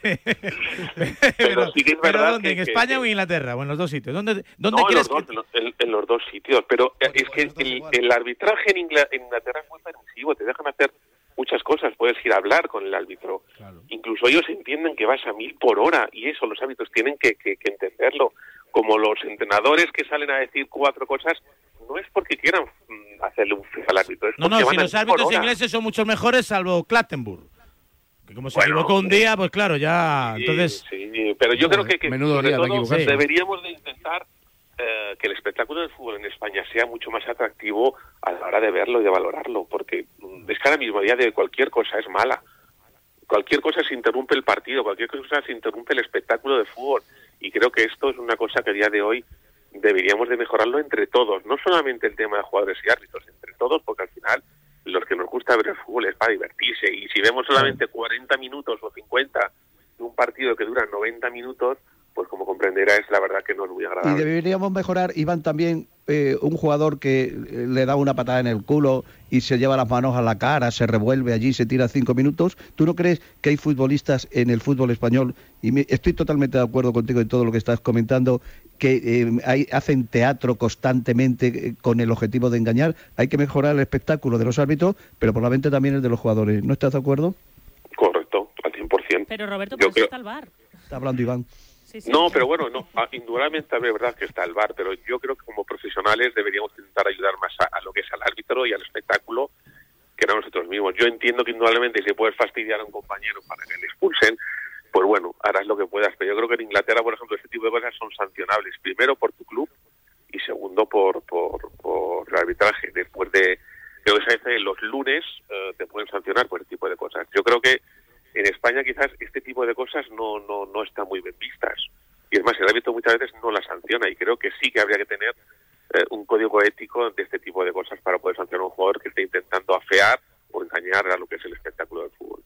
[SPEAKER 5] Pero sí que es
[SPEAKER 3] ¿Pero
[SPEAKER 5] verdad
[SPEAKER 3] dónde?
[SPEAKER 5] que-
[SPEAKER 3] ¿En
[SPEAKER 5] que-
[SPEAKER 3] España o en Inglaterra? O en los dos sitios. ¿Dónde, dónde
[SPEAKER 5] no, en
[SPEAKER 3] quieres
[SPEAKER 5] los,
[SPEAKER 3] que-
[SPEAKER 5] dos, en, en los dos sitios, pero eh, es que el, el arbitraje en, Ingla- en Inglaterra es muy permisivo, te dejan hacer muchas cosas, puedes ir a hablar con el árbitro, incluso ellos entienden que vas a mil por hora y eso los árbitros tienen que, que, que entenderlo, como los entrenadores que salen a decir cuatro cosas, no es porque quieran mm, hacerle un feo al árbitro, es
[SPEAKER 3] No,
[SPEAKER 5] porque
[SPEAKER 3] no,
[SPEAKER 5] van
[SPEAKER 3] si
[SPEAKER 5] a
[SPEAKER 3] los
[SPEAKER 5] mil por
[SPEAKER 3] árbitros
[SPEAKER 5] hora.
[SPEAKER 3] ingleses son muchos mejores, salvo Clattenburg. Que como se
[SPEAKER 5] Bueno,
[SPEAKER 3] equivocó un día, pues claro, ya...
[SPEAKER 5] Sí,
[SPEAKER 3] entonces
[SPEAKER 5] sí, pero yo creo que, que
[SPEAKER 20] menudo
[SPEAKER 5] sobre
[SPEAKER 20] día para
[SPEAKER 5] todo
[SPEAKER 20] equivocarse.
[SPEAKER 5] deberíamos de intentar eh, que el espectáculo del fútbol en España sea mucho más atractivo a la hora de verlo y de valorarlo, porque mm, es que ahora mismo a día de cualquier cosa es mala. Cualquier cosa se interrumpe el partido, cualquier cosa se interrumpe el espectáculo de fútbol. Y creo que esto es una cosa que a día de hoy deberíamos de mejorarlo entre todos, no solamente el tema de jugadores y árbitros, entre todos, porque al final los que nos gusta ver el fútbol es para divertirse, y si vemos solamente cuarenta minutos o cincuenta de un partido que dura noventa minutos, pues como comprenderá es la verdad que no es muy
[SPEAKER 1] Y
[SPEAKER 5] agradable.
[SPEAKER 1] deberíamos mejorar, Iván, también eh, un jugador que eh, le da una patada en el culo y se lleva las manos a la cara, se revuelve allí, se tira cinco minutos. ¿Tú no crees que hay futbolistas en el fútbol español, y me- estoy totalmente de acuerdo contigo en todo lo que estás comentando, que eh, hay, hacen teatro constantemente eh, con el objetivo de engañar? Hay que mejorar el espectáculo de los árbitros, pero probablemente también el de los jugadores. ¿No estás de acuerdo?
[SPEAKER 5] Correcto, al cien por ciento.
[SPEAKER 2] Pero Roberto,
[SPEAKER 5] Yo
[SPEAKER 2] por eso
[SPEAKER 5] creo-
[SPEAKER 2] está el VAR.
[SPEAKER 1] Está hablando Iván.
[SPEAKER 2] Sí, sí.
[SPEAKER 5] No, pero bueno, no, ah, indudablemente es verdad que está el VAR, pero yo creo que como profesionales deberíamos intentar ayudar más a, a lo que es al árbitro y al espectáculo que no nosotros mismos. Yo entiendo que indudablemente si puedes fastidiar a un compañero para que le expulsen, pues bueno, harás lo que puedas, pero yo creo que en Inglaterra, por ejemplo, este tipo de cosas son sancionables, primero por tu club y segundo por, por, por el arbitraje. Después de, creo que se hace los lunes, eh, te pueden sancionar por este tipo de cosas. Yo creo que en España quizás este tipo de cosas no, no, no están muy bien vistas. Y es más, el árbitro muchas veces no las sanciona y creo que sí que habría que tener eh, un código ético de este tipo de cosas para poder sancionar a un jugador que esté intentando afear o engañar a lo que es el espectáculo del fútbol.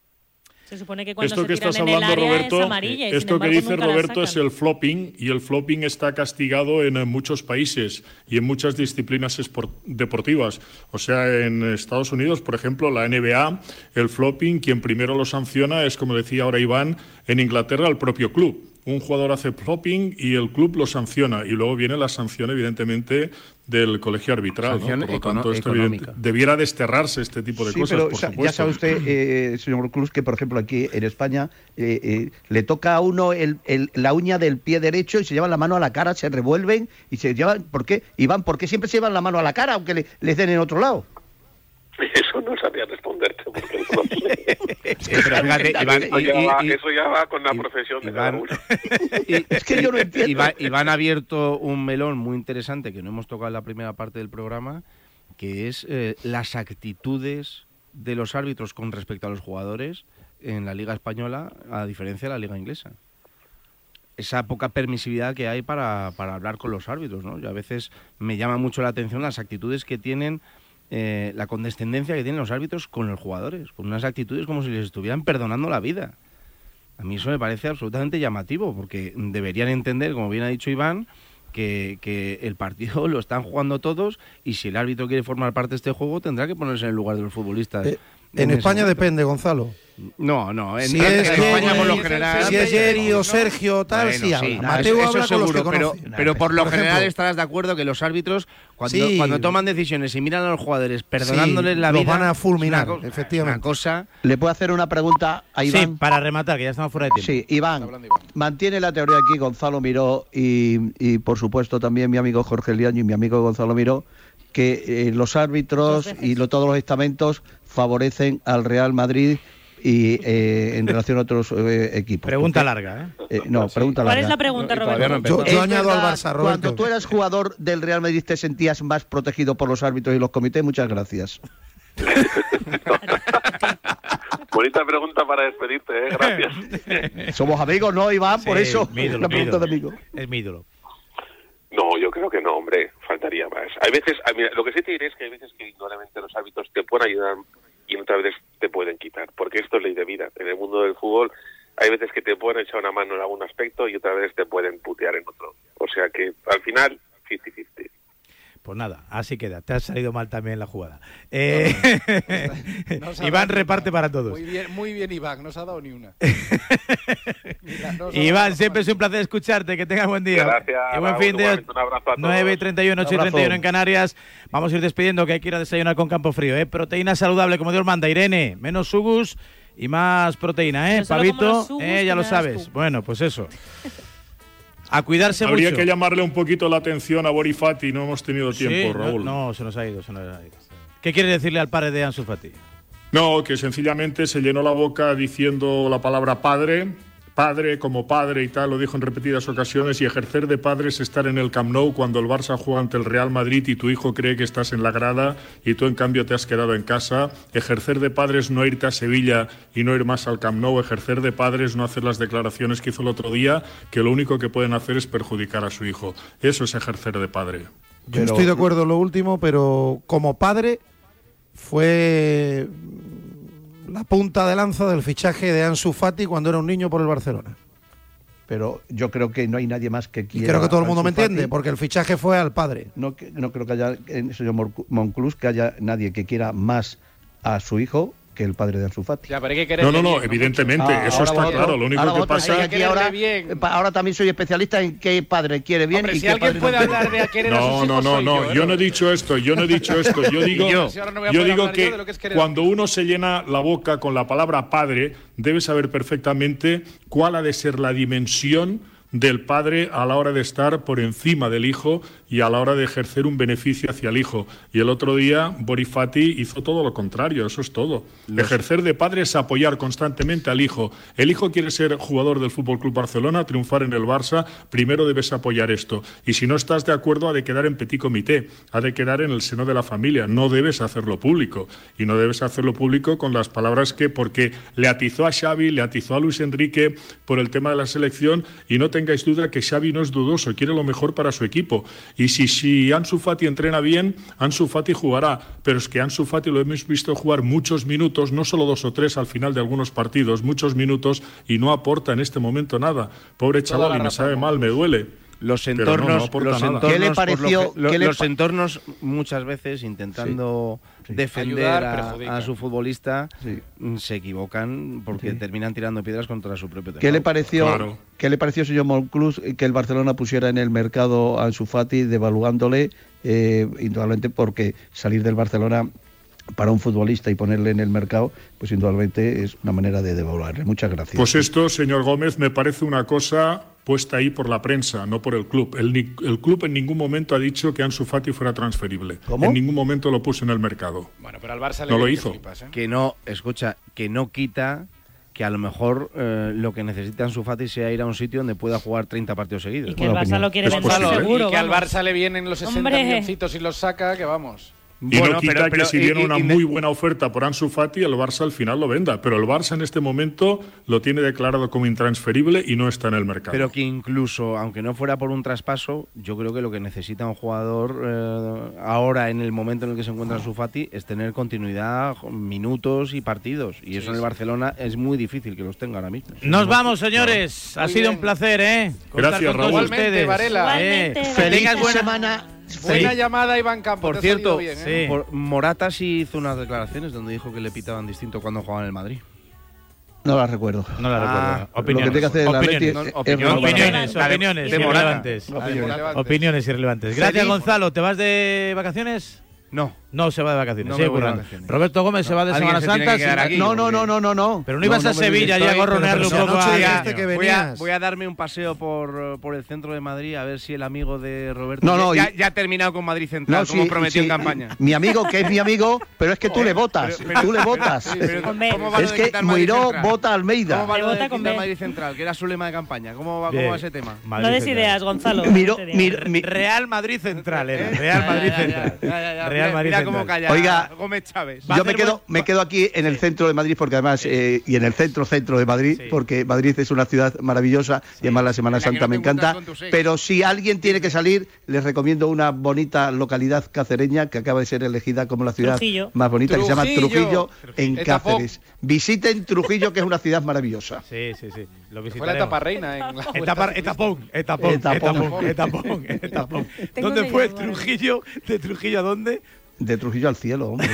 [SPEAKER 2] Se supone que cuando
[SPEAKER 4] Esto
[SPEAKER 2] se
[SPEAKER 4] que
[SPEAKER 2] tiran
[SPEAKER 4] estás
[SPEAKER 2] en el
[SPEAKER 4] hablando,
[SPEAKER 2] área
[SPEAKER 4] Roberto,
[SPEAKER 2] es amarilla y sin
[SPEAKER 4] esto que
[SPEAKER 2] embargo
[SPEAKER 4] dice
[SPEAKER 2] nunca la
[SPEAKER 4] Roberto es
[SPEAKER 2] sacan.
[SPEAKER 4] el flopping, y el flopping está castigado en eh, muchos países y en muchas disciplinas esport- deportivas. O sea, en Estados Unidos, por ejemplo, la N B A, el flopping, quien primero lo sanciona es, como decía ahora Iván, en Inglaterra el propio club. Un jugador hace flopping y el club lo sanciona, y luego viene la sanción, evidentemente, del colegio arbitral, ¿no?
[SPEAKER 20] Sanción
[SPEAKER 4] Por lo
[SPEAKER 20] econo-
[SPEAKER 4] tanto, esto
[SPEAKER 20] económica.
[SPEAKER 4] evidente- debiera desterrarse este tipo de
[SPEAKER 1] Sí,
[SPEAKER 4] cosas,
[SPEAKER 1] pero
[SPEAKER 4] por
[SPEAKER 1] sa-
[SPEAKER 4] supuesto.
[SPEAKER 1] ya sabe usted, eh, señor Cruz, que por ejemplo aquí en España eh, eh, le toca a uno el, el- la uña del pie derecho y se llevan la mano a la cara, se revuelven y se llevan... ¿Por qué? Iván, ¿por qué siempre se llevan la mano a la cara aunque le, les den en otro lado?
[SPEAKER 5] Eso no sabría responderte porque no lo sé.
[SPEAKER 20] Sí, pero fíjate, Iván,
[SPEAKER 5] eso,
[SPEAKER 20] y-
[SPEAKER 5] ya
[SPEAKER 20] y-
[SPEAKER 5] va,
[SPEAKER 20] y-
[SPEAKER 5] eso ya va con la profesión de cada
[SPEAKER 20] Iván,
[SPEAKER 5] uno.
[SPEAKER 20] es que yo no entiendo. Iván, Iván ha abierto un melón muy interesante que no hemos tocado en la primera parte del programa, que es eh, las actitudes de los árbitros con respecto a los jugadores en la Liga Española, a diferencia de la Liga Inglesa. Esa poca permisividad que hay para, para hablar con los árbitros, ¿no? Yo a veces me llama mucho la atención las actitudes que tienen, eh, la condescendencia que tienen los árbitros con los jugadores, con unas actitudes como si les estuvieran perdonando la vida. A mí eso me parece absolutamente llamativo, porque deberían entender, como bien ha dicho Iván, que, que el partido lo están jugando todos y si el árbitro quiere formar parte de este juego tendrá que ponerse en el lugar de los futbolistas.
[SPEAKER 19] Eh, en, en España depende, Gonzalo.
[SPEAKER 20] No, no, en,
[SPEAKER 19] si
[SPEAKER 20] en,
[SPEAKER 19] es
[SPEAKER 20] en España por lo general...
[SPEAKER 19] Si es Jerry o Sergio tal, bueno, sí, sí
[SPEAKER 20] Mateo
[SPEAKER 19] eso,
[SPEAKER 20] habla
[SPEAKER 19] eso
[SPEAKER 20] con
[SPEAKER 19] seguro,
[SPEAKER 20] los que
[SPEAKER 19] pero,
[SPEAKER 20] conoce. Pero por lo por general ejemplo, estarás de acuerdo que los árbitros, cuando, sí, cuando toman decisiones y miran a los jugadores perdonándoles
[SPEAKER 19] sí,
[SPEAKER 20] la vida...
[SPEAKER 19] los van a fulminar,
[SPEAKER 20] una,
[SPEAKER 19] efectivamente.
[SPEAKER 20] Una cosa...
[SPEAKER 1] ¿Le puedo hacer una pregunta a Iván?
[SPEAKER 3] Sí, para rematar, que ya estamos fuera de tiempo.
[SPEAKER 1] Sí, Iván, Iván. mantiene la teoría aquí Gonzalo Miró y, y por supuesto también mi amigo Jorge Liaño y mi amigo Gonzalo Miró, que eh, los árbitros y lo, todos los estamentos favorecen al Real Madrid y eh, en relación a otros eh, equipos.
[SPEAKER 3] Pregunta
[SPEAKER 1] porque,
[SPEAKER 3] larga, ¿eh?
[SPEAKER 1] eh no, pregunta
[SPEAKER 2] ¿Cuál
[SPEAKER 1] larga.
[SPEAKER 2] es la pregunta, Roberto?
[SPEAKER 19] No yo, yo añado al Barça, Roberto.
[SPEAKER 1] Cuando tú eras jugador del Real Madrid, ¿te sentías más protegido por los árbitros y los comités? Muchas gracias.
[SPEAKER 5] Bonita pregunta para despedirte, ¿eh? Gracias.
[SPEAKER 1] Somos amigos, ¿no, Iván?
[SPEAKER 3] Sí,
[SPEAKER 1] por eso,
[SPEAKER 3] mi ídolo,
[SPEAKER 1] la pregunta
[SPEAKER 3] mi
[SPEAKER 1] de amigo.
[SPEAKER 3] Es mi ídolo.
[SPEAKER 5] No, yo creo que no, hombre, faltaría más. Hay veces, mira, lo que sí te diré es que hay veces que indudablemente los árbitros te pueden ayudar y otras veces te pueden quitar, porque esto es ley de vida. En el mundo del fútbol hay veces que te pueden echar una mano en algún aspecto y otras veces te pueden putear en otro. O sea que al final, cincuenta cincuenta.
[SPEAKER 3] Pues nada, así queda. Te ha salido mal también la jugada. Eh, no, no Iván reparte para todos.
[SPEAKER 6] Muy bien, muy bien, Iván. No se ha dado ni una.
[SPEAKER 3] Mira, no Iván, siempre es un placer escucharte. Que tengas buen día.
[SPEAKER 5] Gracias.
[SPEAKER 3] Y buen fin de nueve y treinta y uno, ocho y treinta y uno en Canarias. Vamos a ir despidiendo, que hay que ir a desayunar con Campo Frío. ¿eh? Proteína saludable, como Dios manda. Irene, menos sugus y más proteína. ¿eh? Pavito, eh, ya lo sabes. Tú. Bueno, pues eso. A cuidarse
[SPEAKER 4] Habría
[SPEAKER 3] mucho.
[SPEAKER 4] que llamarle un poquito la atención a Bori Fati, no hemos tenido tiempo,
[SPEAKER 3] sí,
[SPEAKER 4] Raúl.
[SPEAKER 3] No, no, se nos ha ido, se nos ha ido. ¿Qué quiere decirle al padre de Ansu Fati?
[SPEAKER 4] No, que sencillamente se llenó la boca diciendo la palabra padre, padre como padre y tal, lo dijo en repetidas ocasiones, y ejercer de padre es estar en el Camp Nou cuando el Barça juega ante el Real Madrid y tu hijo cree que estás en la grada y tú en cambio te has quedado en casa. Ejercer de padre es no irte a Sevilla y no ir más al Camp Nou. Ejercer de padre es no hacer las declaraciones que hizo el otro día, que lo único que pueden hacer es perjudicar a su hijo. Eso es ejercer de padre.
[SPEAKER 19] Yo pero... estoy de acuerdo en lo último, pero como padre fue la punta de lanza del fichaje de Ansu Fati cuando era un niño por el Barcelona.
[SPEAKER 1] Pero yo creo que no hay nadie más que quiera.
[SPEAKER 19] Y creo que todo el mundo
[SPEAKER 1] Ansu
[SPEAKER 19] me entiende,
[SPEAKER 1] Fati,
[SPEAKER 19] porque el fichaje fue al padre.
[SPEAKER 1] No, no creo que haya, señor Monclús, que haya nadie que quiera más a su hijo que el padre de Ansu Fati.
[SPEAKER 6] Ya, pero hay que
[SPEAKER 4] no, no, no,
[SPEAKER 6] bien,
[SPEAKER 4] evidentemente,
[SPEAKER 1] ah,
[SPEAKER 4] eso está
[SPEAKER 1] vosotros,
[SPEAKER 4] claro. Lo único que pasa
[SPEAKER 1] aquí ahora, ahora también soy especialista en qué padre quiere bien.
[SPEAKER 6] Hombre,
[SPEAKER 1] y
[SPEAKER 6] si
[SPEAKER 1] qué
[SPEAKER 6] alguien
[SPEAKER 1] padre
[SPEAKER 6] puede
[SPEAKER 1] no
[SPEAKER 6] hablar de a querer
[SPEAKER 4] no,
[SPEAKER 6] a sus hijos,
[SPEAKER 4] no, no,
[SPEAKER 6] soy
[SPEAKER 4] no,
[SPEAKER 6] yo, ¿eh?
[SPEAKER 4] yo no he dicho esto, yo no he dicho esto. Yo digo, yo,
[SPEAKER 6] si no
[SPEAKER 4] yo digo que,
[SPEAKER 6] yo que es
[SPEAKER 4] cuando uno se llena la boca con la palabra padre, debe saber perfectamente cuál ha de ser la dimensión del padre a la hora de estar por encima del hijo y a la hora de ejercer un beneficio hacia el hijo. Y el otro día Bori Fati hizo todo lo contrario, eso es todo. Los... Ejercer de padre es apoyar constantemente al hijo. El hijo quiere ser jugador del F C Barcelona, triunfar en el Barça, primero debes apoyar esto. Y si no estás de acuerdo, ha de quedar en petit comité, ha de quedar en el seno de la familia, no debes hacerlo público. Y no debes hacerlo público con las palabras que, porque le atizó a Xavi, le atizó a Luis Enrique por el tema de la selección, y no tengáis duda que Xavi no es dudoso, quiere lo mejor para su equipo. Y si, si Ansu Fati entrena bien, Ansu Fati jugará. Pero es que Ansu Fati lo hemos visto jugar muchos minutos, no solo dos o tres al final de algunos partidos, muchos minutos, y no aporta en este momento nada. Pobre chaval, y me sabe mal, me duele.
[SPEAKER 20] Los entornos,
[SPEAKER 4] no, no
[SPEAKER 20] los entornos,
[SPEAKER 1] ¿Qué le pareció?
[SPEAKER 20] Lo,
[SPEAKER 1] ¿qué le
[SPEAKER 20] los
[SPEAKER 1] pa
[SPEAKER 20] entornos muchas veces intentando sí, sí. defender
[SPEAKER 6] Ayudar,
[SPEAKER 20] a, a su futbolista
[SPEAKER 1] sí.
[SPEAKER 20] se equivocan porque sí. terminan tirando piedras contra su propio tejado.
[SPEAKER 1] ¿Qué le pareció,
[SPEAKER 4] claro.
[SPEAKER 1] ¿qué le pareció, señor Monclús, que el Barcelona pusiera en el mercado a Ansu Fati, devaluándole, eh, indudablemente porque salir del Barcelona para un futbolista y ponerle en el mercado, pues indudablemente es una manera de devaluarle? Muchas gracias.
[SPEAKER 4] Pues esto, señor Gómez, me parece una cosa puesta ahí por la prensa, no por el club. El, el club en ningún momento ha dicho que Ansu Fati fuera transferible.
[SPEAKER 1] ¿Cómo?
[SPEAKER 4] En ningún momento lo puso en el mercado.
[SPEAKER 6] Bueno, pero al Barça le
[SPEAKER 4] no lo hizo.
[SPEAKER 6] Que, flipas, ¿eh?
[SPEAKER 20] Que no, escucha, que no quita que a lo mejor eh, lo que necesita Ansu Fati sea ir a un sitio donde pueda jugar treinta partidos seguidos.
[SPEAKER 2] Y que el Barça lo quiere vender seguro.
[SPEAKER 6] Y que al Barça le vienen los sesenta milloncitos y los saca, que vamos.
[SPEAKER 4] Y
[SPEAKER 20] bueno,
[SPEAKER 4] no quita
[SPEAKER 20] pero,
[SPEAKER 4] que
[SPEAKER 20] pero,
[SPEAKER 4] si
[SPEAKER 20] y,
[SPEAKER 4] viene
[SPEAKER 20] y,
[SPEAKER 4] una
[SPEAKER 20] y
[SPEAKER 4] muy
[SPEAKER 20] me...
[SPEAKER 4] buena oferta por Ansu Fati, el Barça al final lo venda. Pero el Barça en este momento lo tiene declarado como intransferible y no está en el mercado.
[SPEAKER 20] Pero que incluso, aunque no fuera por un traspaso, yo creo que lo que necesita un jugador eh, ahora, en el momento en el que se encuentra Ansu Fati, es tener continuidad, minutos y partidos. Y eso sí, en el Barcelona es muy difícil que los tenga ahora mismo.
[SPEAKER 3] Nos vamos, señores. No. Ha sido bien. Un placer, ¿eh?
[SPEAKER 4] Contar Gracias, Raúl.
[SPEAKER 6] Igualmente, Varela.
[SPEAKER 3] Eh,
[SPEAKER 19] Feliz
[SPEAKER 3] buena
[SPEAKER 19] semana.
[SPEAKER 6] Buena
[SPEAKER 19] sí.
[SPEAKER 6] llamada, Iván Campos.
[SPEAKER 20] Por cierto,
[SPEAKER 6] bien, ¿eh?
[SPEAKER 20] sí. por, Morata sí hizo unas declaraciones donde dijo que le pitaban distinto cuando jugaba en el Madrid.
[SPEAKER 1] No la recuerdo.
[SPEAKER 3] No la
[SPEAKER 1] ah,
[SPEAKER 3] recuerdo. Opiniones.
[SPEAKER 1] Lo que tiene que hacer
[SPEAKER 3] opiniones.
[SPEAKER 1] La
[SPEAKER 3] Opiniones. Opiniones. Opiniones. Opiniones irrelevantes.
[SPEAKER 1] Opiniones.
[SPEAKER 3] Opiniones irrelevantes. Gracias, Gonzalo. ¿Te vas de vacaciones?
[SPEAKER 20] No.
[SPEAKER 3] No se va de vacaciones.
[SPEAKER 20] No
[SPEAKER 3] sigue
[SPEAKER 20] me voy de
[SPEAKER 3] currando.
[SPEAKER 20] vacaciones.
[SPEAKER 3] Roberto Gómez no. se va de Semana
[SPEAKER 20] se
[SPEAKER 3] Santa.
[SPEAKER 20] Sin...
[SPEAKER 3] Aquí,
[SPEAKER 1] no, no, no, no, no, no.
[SPEAKER 3] Pero no ibas
[SPEAKER 1] no,
[SPEAKER 3] a
[SPEAKER 1] no,
[SPEAKER 3] Sevilla ya a gorronearle un poco a...
[SPEAKER 20] Que voy, a, voy a darme un paseo por, por el centro de Madrid a ver si el amigo de Roberto
[SPEAKER 1] no, no,
[SPEAKER 20] ya,
[SPEAKER 1] y...
[SPEAKER 20] ya ha terminado con Madrid Central,
[SPEAKER 1] no,
[SPEAKER 20] como
[SPEAKER 1] sí,
[SPEAKER 20] prometió
[SPEAKER 1] sí,
[SPEAKER 20] en campaña.
[SPEAKER 1] Mi amigo, que es mi amigo, pero es que tú oh, le votas. Pero, pero, tú le votas.
[SPEAKER 20] Pero, pero, pero, ¿cómo va
[SPEAKER 1] es que Muiró vota a Almeida.
[SPEAKER 20] ¿Cómo va lo de quitar Madrid Central, que era su lema de campaña? ¿Cómo va, cómo va ese tema?
[SPEAKER 2] Madrid no des Central. Ideas, Gonzalo.
[SPEAKER 1] Miró,
[SPEAKER 3] mir, mir, Real Madrid Central era. Real Madrid Central. Real Madrid
[SPEAKER 20] Central. Mira cómo calla.
[SPEAKER 1] Oiga,
[SPEAKER 20] Gómez Chávez.
[SPEAKER 1] Yo me quedo, me quedo aquí en el centro de Madrid porque además, eh, y en el centro centro de Madrid, sí. porque Madrid es una ciudad maravillosa sí. y además la Semana la Santa no me encanta. Pero si alguien tiene que salir, les recomiendo una bonita localidad cacereña que acaba de ser elegida como la ciudad
[SPEAKER 2] Trujillo.
[SPEAKER 1] más bonita,
[SPEAKER 6] Trujillo.
[SPEAKER 1] que se llama Trujillo, Trujillo. en
[SPEAKER 6] Etapón.
[SPEAKER 1] Cáceres. Visiten Trujillo, que es una ciudad maravillosa.
[SPEAKER 3] Sí, sí, sí. Lo
[SPEAKER 6] Fue la etapa reina. En la
[SPEAKER 3] etapa, etapón, etapón, etapón, etapón, etapón. ¿Dónde fue Trujillo? ¿De Trujillo a dónde?
[SPEAKER 1] De Trujillo al cielo, hombre.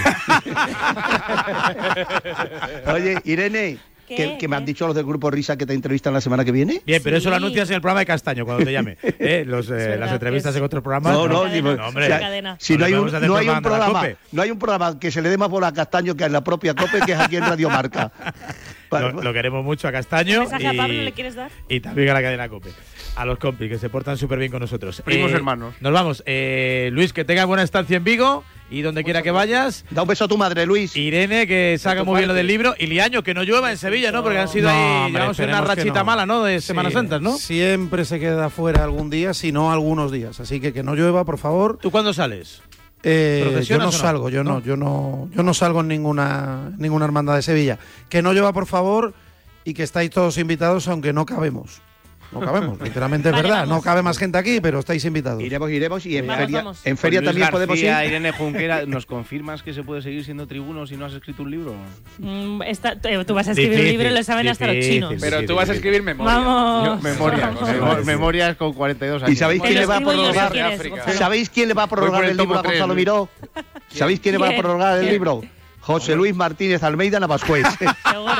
[SPEAKER 1] Oye, Irene, que, que me han dicho los del Grupo Risa que te entrevistan la semana que viene.
[SPEAKER 3] Bien, pero
[SPEAKER 2] sí.
[SPEAKER 3] eso lo anuncias en el programa de Castaño cuando te llame. ¿Eh? Los, eh, las entrevistas en otros programas.
[SPEAKER 1] No, no,
[SPEAKER 3] no,
[SPEAKER 1] si,
[SPEAKER 3] no, no hombre.
[SPEAKER 1] Si no, hay un, no, hay un programa, no hay un programa que se le dé más bola a Castaño que a la propia COPE, que es aquí en Radio Marca.
[SPEAKER 3] Lo, lo queremos mucho a Castaño.
[SPEAKER 2] ¿Un mensaje a Pablo le quieres dar?
[SPEAKER 3] Y también a la cadena COPE. A los compis, que se portan súper bien con nosotros.
[SPEAKER 20] Primos
[SPEAKER 3] eh,
[SPEAKER 20] hermanos.
[SPEAKER 3] Nos vamos. Eh, Luis, que tengas buena estancia en Vigo y donde quiera que vayas.
[SPEAKER 1] Da un beso a tu madre, Luis.
[SPEAKER 3] Irene, que saca muy bien lo del libro. Y Liaño, que no llueva en Sevilla, ¿no? Porque han sido no, ahí, hombre, llevamos una rachita no. mala, ¿no? De Semana
[SPEAKER 19] sí,
[SPEAKER 3] Santa, ¿no?
[SPEAKER 19] Siempre se queda fuera algún día, si no algunos días. Así que que no llueva, por favor.
[SPEAKER 3] ¿Tú cuándo sales?
[SPEAKER 19] Eh, yo no salgo, no? yo no, yo no, yo no salgo en ninguna, ninguna hermandad de Sevilla. Que no llueva, por favor, y que estáis todos invitados, aunque no cabemos. No cabemos, literalmente es vale, verdad. Vamos. No cabe más gente aquí, pero estáis invitados.
[SPEAKER 1] Iremos, iremos y en
[SPEAKER 2] vamos,
[SPEAKER 1] feria,
[SPEAKER 2] vamos.
[SPEAKER 1] En feria también
[SPEAKER 20] García,
[SPEAKER 1] podemos ir.
[SPEAKER 20] Irene Junquera, ¿nos confirmas que se puede seguir siendo tribuno si no has escrito un libro?
[SPEAKER 2] Mm, esta, tú vas a escribir
[SPEAKER 3] difícil,
[SPEAKER 2] un libro y lo saben
[SPEAKER 3] difícil,
[SPEAKER 2] hasta los chinos.
[SPEAKER 6] Pero
[SPEAKER 20] sí,
[SPEAKER 6] tú vas a escribir memoria.
[SPEAKER 2] Vamos.
[SPEAKER 20] Memoria, con, memorias con cuarenta y dos años.
[SPEAKER 1] ¿Y sabéis quién le va a prorrogar?
[SPEAKER 2] Quieres,
[SPEAKER 1] ¿Sabéis quién le va a prorrogar el libro a Gonzalo Miró? ¿Sabéis quién le va a prorrogar el libro? José Luis Martínez Almeida Navascués.
[SPEAKER 2] Seguro.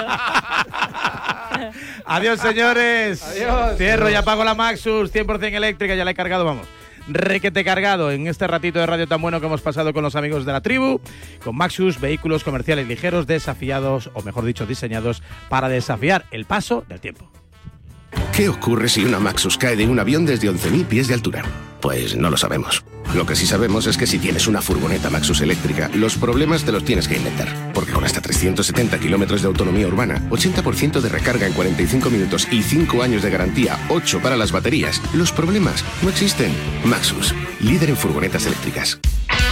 [SPEAKER 3] Adiós, señores.
[SPEAKER 6] Adiós.
[SPEAKER 3] Cierro y apago la Maxus, cien por ciento eléctrica, ya la he cargado, vamos. Requete cargado en este ratito de radio tan bueno que hemos pasado con los amigos de la tribu, con Maxus, vehículos comerciales ligeros, desafiados, o mejor dicho, diseñados para desafiar el paso del tiempo.
[SPEAKER 7] ¿Qué ocurre si una Maxus cae de un avión desde once mil pies de altura? Pues no lo sabemos. Lo que sí sabemos es que si tienes una furgoneta Maxus eléctrica, los problemas te los tienes que inventar. Porque con hasta trescientos setenta kilómetros de autonomía urbana, ochenta por ciento de recarga en cuarenta y cinco minutos y cinco años de garantía, ocho para las baterías, los problemas no existen. Maxus, líder en furgonetas eléctricas.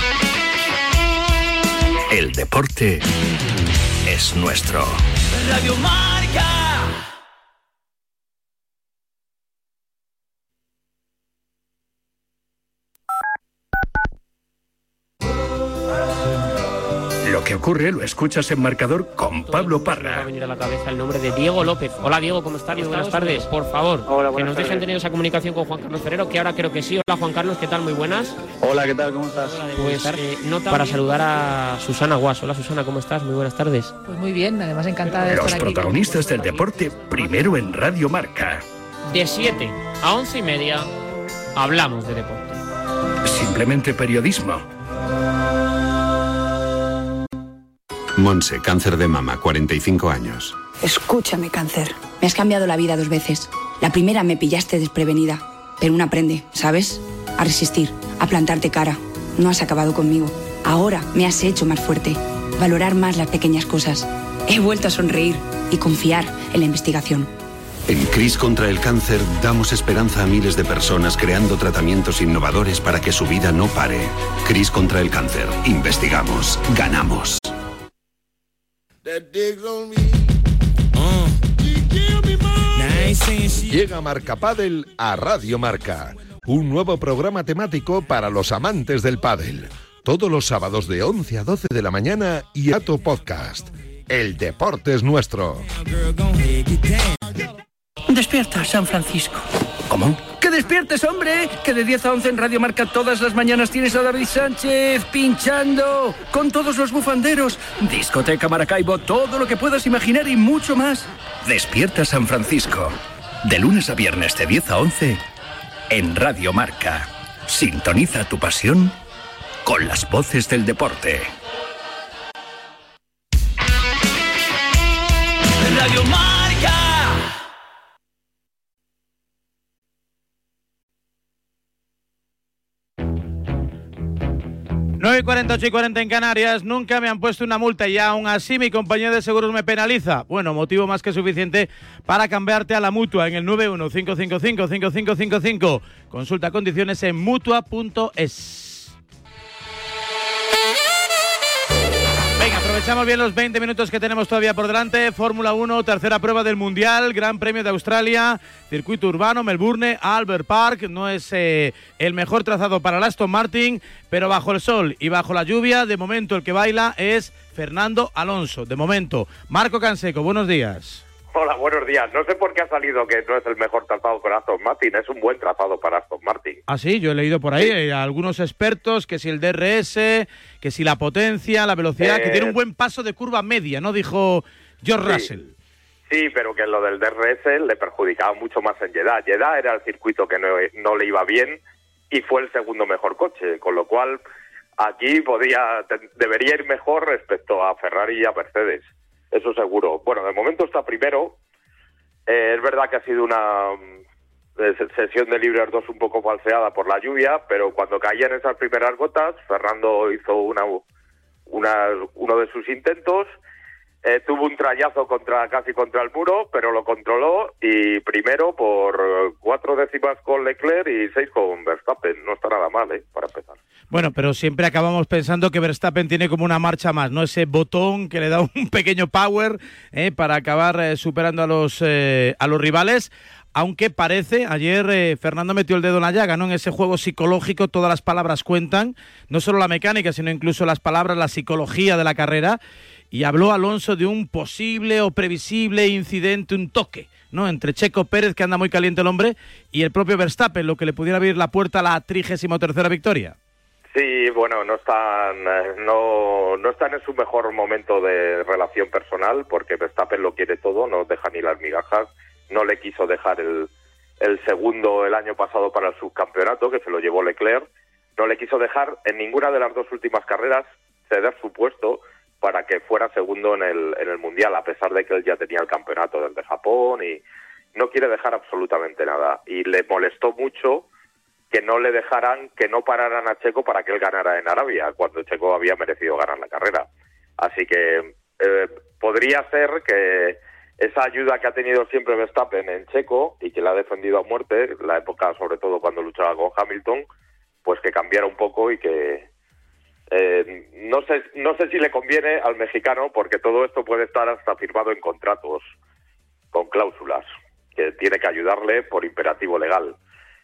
[SPEAKER 16] El deporte es nuestro.
[SPEAKER 8] Radio Marca.
[SPEAKER 16] Lo que ocurre lo escuchas en Marcador con Pablo Parra.
[SPEAKER 23] Me va a venir a la cabeza el nombre de Diego López. Hola Diego, ¿cómo estás? Muy buenas tardes. Por favor,
[SPEAKER 24] Hola,
[SPEAKER 23] que nos
[SPEAKER 24] tardes.
[SPEAKER 23] dejen tener esa comunicación con Juan Carlos Ferrero, que ahora creo que sí. Hola Juan Carlos, ¿qué tal? Muy buenas.
[SPEAKER 24] Hola, ¿qué tal? ¿Cómo estás?
[SPEAKER 23] Pues eh, nota para saludar a Susana Guas. Hola Susana, ¿cómo estás? Muy buenas tardes.
[SPEAKER 25] Pues muy bien, además encantada de
[SPEAKER 16] Los
[SPEAKER 25] estar aquí.
[SPEAKER 16] protagonistas del deporte, primero en Radio Marca.
[SPEAKER 23] De siete a once y media hablamos de deporte.
[SPEAKER 16] Simplemente periodismo.
[SPEAKER 26] Monse, cáncer de mama, cuarenta y cinco años.
[SPEAKER 27] Escúchame, cáncer. Me has cambiado la vida dos veces. La primera me pillaste desprevenida, pero uno aprende, ¿sabes? A resistir, a plantarte cara. No has acabado conmigo. Ahora me has hecho más fuerte, valorar más las pequeñas cosas. He vuelto a sonreír y confiar en la investigación.
[SPEAKER 26] En CRIS contra el cáncer damos esperanza a miles de personas creando tratamientos innovadores para que su vida no pare. CRIS contra el cáncer. Investigamos. Ganamos.
[SPEAKER 9] Llega Marca Pádel a Radio Marca, un nuevo programa temático para los amantes del pádel. Todos los sábados de once a doce de la mañana y Ato Podcast. El deporte es nuestro.
[SPEAKER 10] Despierta, San Francisco.
[SPEAKER 9] ¿Cómo?
[SPEAKER 10] ¡Que despiertes, hombre! Que de diez a once en Radio Marca todas las mañanas tienes a David Sánchez pinchando con todos los bufanderos. Discoteca Maracaibo, todo lo que puedas imaginar y mucho más. Despierta, San Francisco. De lunes a viernes de diez a once en Radio Marca. Sintoniza tu pasión con las voces del deporte.
[SPEAKER 8] Radio Marca.
[SPEAKER 3] nueve y cuarenta, ocho y cuarenta en Canarias. Nunca me han puesto una multa y aún así mi compañía de seguros me penaliza. Bueno, motivo más que suficiente para cambiarte a la Mutua en el nueve uno cinco cinco cinco cinco cinco cinco cinco. Consulta condiciones en mutua punto es. Venga, aprovechamos bien los veinte minutos que tenemos todavía por delante. Fórmula uno, tercera prueba del Mundial, Gran Premio de Australia, circuito urbano, Melbourne, Albert Park. No es eh, el mejor trazado para el Aston Martin, pero bajo el sol y bajo la lluvia, de momento el que baila es Fernando Alonso. De momento, Marco Canseco, buenos días.
[SPEAKER 11] Hola, buenos días. No sé por qué ha salido que no es el mejor trazado para Aston Martin, es un buen trazado para Aston Martin.
[SPEAKER 3] Ah, sí, yo he leído por ahí sí. eh, algunos expertos que si el D R S, que si la potencia, la velocidad, eh... que tiene un buen paso de curva media, ¿no? Dijo George sí. Russell.
[SPEAKER 11] Sí, pero que lo del D R S le perjudicaba mucho más en Jeddah. Jeddah era el circuito que no, no le iba bien y fue el segundo mejor coche, con lo cual aquí podía, te, debería ir mejor respecto a Ferrari y a Mercedes. Eso seguro. Bueno, de momento está primero. Eh, es verdad que ha sido una eh, sesión de libres dos un poco falseada por la lluvia, pero cuando caían esas primeras gotas, Fernando hizo una, una uno de sus intentos. Eh, tuvo un trayazo contra casi contra el muro, pero lo controló y primero por cuatro décimas con Leclerc y seis con Verstappen. No está nada mal, ¿eh? Para empezar.
[SPEAKER 3] Bueno, pero siempre acabamos pensando que Verstappen tiene como una marcha más, ¿no? Ese botón que le da un pequeño power eh, para acabar eh, superando a los eh, a los rivales. Aunque parece, ayer eh, Fernando metió el dedo en la llaga, ¿no? En ese juego psicológico todas las palabras cuentan, no solo la mecánica, sino incluso las palabras, la psicología de la carrera. Y habló Alonso de un posible o previsible incidente, un toque, ¿no? Entre Checo Pérez, que anda muy caliente el hombre, y el propio Verstappen, lo que le pudiera abrir la puerta a la trigésimo tercera victoria.
[SPEAKER 11] Sí, bueno, no están, no, no están en su mejor momento de relación personal, porque Verstappen lo quiere todo, no deja ni las migajas, no le quiso dejar el, el segundo el año pasado para el subcampeonato, que se lo llevó Leclerc, no le quiso dejar en ninguna de las dos últimas carreras ceder su puesto para que fuera segundo en el, en el Mundial, a pesar de que él ya tenía el campeonato desde Japón y no quiere dejar absolutamente nada. Y le molestó mucho que no le dejaran, que no pararan a Checo para que él ganara en Arabia, cuando Checo había merecido ganar la carrera. Así que eh, podría ser que esa ayuda que ha tenido siempre Verstappen en Checo y que la ha defendido a muerte, la época sobre todo cuando luchaba con Hamilton, pues que cambiara un poco y que Eh, no sé no sé si le conviene al mexicano, porque todo esto puede estar hasta firmado en contratos con cláusulas que tiene que ayudarle por imperativo legal,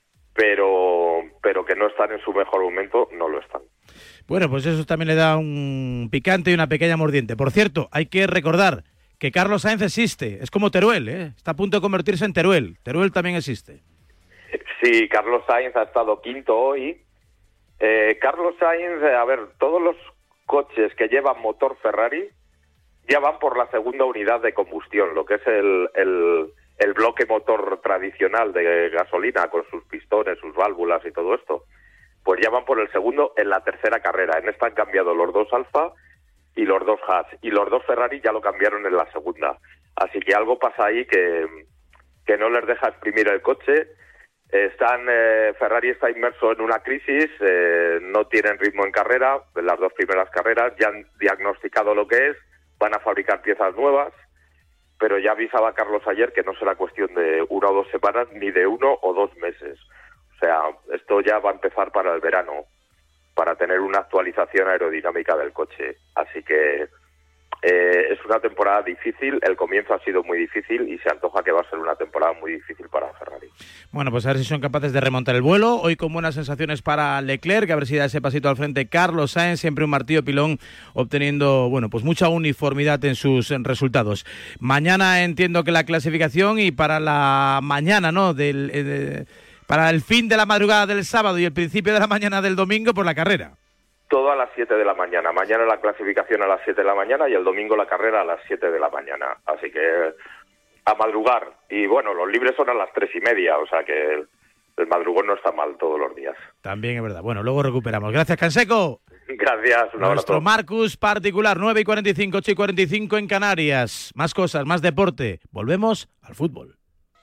[SPEAKER 11] pero pero que no están en su mejor momento, no lo están.
[SPEAKER 3] Bueno, pues eso también le da un picante y una pequeña mordiente. Por cierto, hay que recordar que Carlos Sainz existe, es como Teruel, ¿eh? Está a punto de convertirse en Teruel. Teruel también existe.
[SPEAKER 11] Sí, Carlos Sainz ha estado quinto hoy. Eh, Carlos Sainz, a ver, todos los coches que llevan motor Ferrari ya van por la segunda unidad de combustión, lo que es el, el, el bloque motor tradicional de gasolina con sus pistones, sus válvulas y todo esto. Pues ya van por el segundo en la tercera carrera. En esta han cambiado los dos Alfa y los dos Haas, y los dos Ferrari ya lo cambiaron en la segunda. Así que algo pasa ahí que, que no les deja exprimir el coche. Están eh, Ferrari está inmerso en una crisis, eh, no tienen ritmo en carrera, en las dos primeras carreras, ya han diagnosticado lo que es, van a fabricar piezas nuevas, pero ya avisaba Carlos ayer que no será cuestión de una o dos semanas, ni de uno o dos meses. O sea, esto ya va a empezar para el verano, para tener una actualización aerodinámica del coche. Así que eh, es una temporada difícil, el comienzo ha sido muy difícil y se antoja que va a ser una temporada muy difícil para Ferrari.
[SPEAKER 3] Bueno, pues a ver si son capaces de remontar el vuelo. Hoy con buenas sensaciones para Leclerc, a ver si da ese pasito al frente Carlos Sainz, siempre un martillo pilón obteniendo, bueno, pues mucha uniformidad en sus resultados. Mañana entiendo que la clasificación y para la mañana, ¿no?, del... Eh, de, para el fin de la madrugada del sábado y el principio de la mañana del domingo por la carrera.
[SPEAKER 11] Todo a las siete de la mañana. Mañana la clasificación a las siete de la mañana y el domingo la carrera a las siete de la mañana. Así que a madrugar. Y bueno, los libres son a las tres y media, o sea que el, el madrugón no está mal todos los días.
[SPEAKER 3] También es verdad. Bueno, luego recuperamos. Gracias, Canseco.
[SPEAKER 11] Gracias, un abrazo.
[SPEAKER 3] Nuestro Marcus particular, nueve y cuarenta y cinco, ocho y cuarenta y cinco en Canarias. Más cosas, más deporte. Volvemos al fútbol.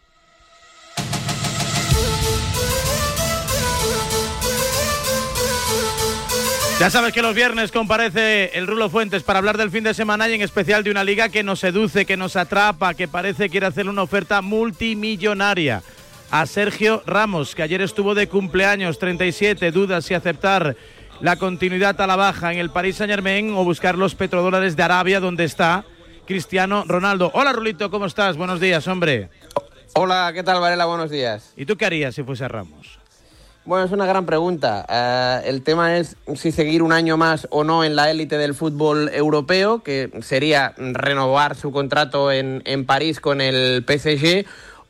[SPEAKER 3] Ya sabes que los viernes comparece el Rulo Fuentes para hablar del fin de semana y en especial de una liga que nos seduce, que nos atrapa, que parece quiere hacer una oferta multimillonaria a Sergio Ramos, que ayer estuvo de cumpleaños, treinta y siete, dudas si aceptar la continuidad a la baja en el Paris Saint-Germain o buscar los petrodólares de Arabia, donde está Cristiano Ronaldo. Hola, Rulito, ¿cómo estás? Buenos días, hombre.
[SPEAKER 12] Hola, ¿qué tal, Varela? Buenos días.
[SPEAKER 3] ¿Y tú qué harías si fuese Ramos?
[SPEAKER 12] Bueno, es una gran pregunta. Uh, el tema es si seguir un año más o no en la élite del fútbol europeo, que sería renovar su contrato en, en París con el P S G,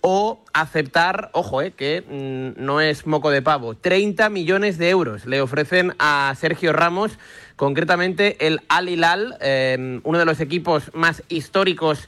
[SPEAKER 12] o aceptar, ojo, eh, que mm, no es moco de pavo, treinta millones de euros le ofrecen a Sergio Ramos, concretamente el Al Hilal, eh, uno de los equipos más históricos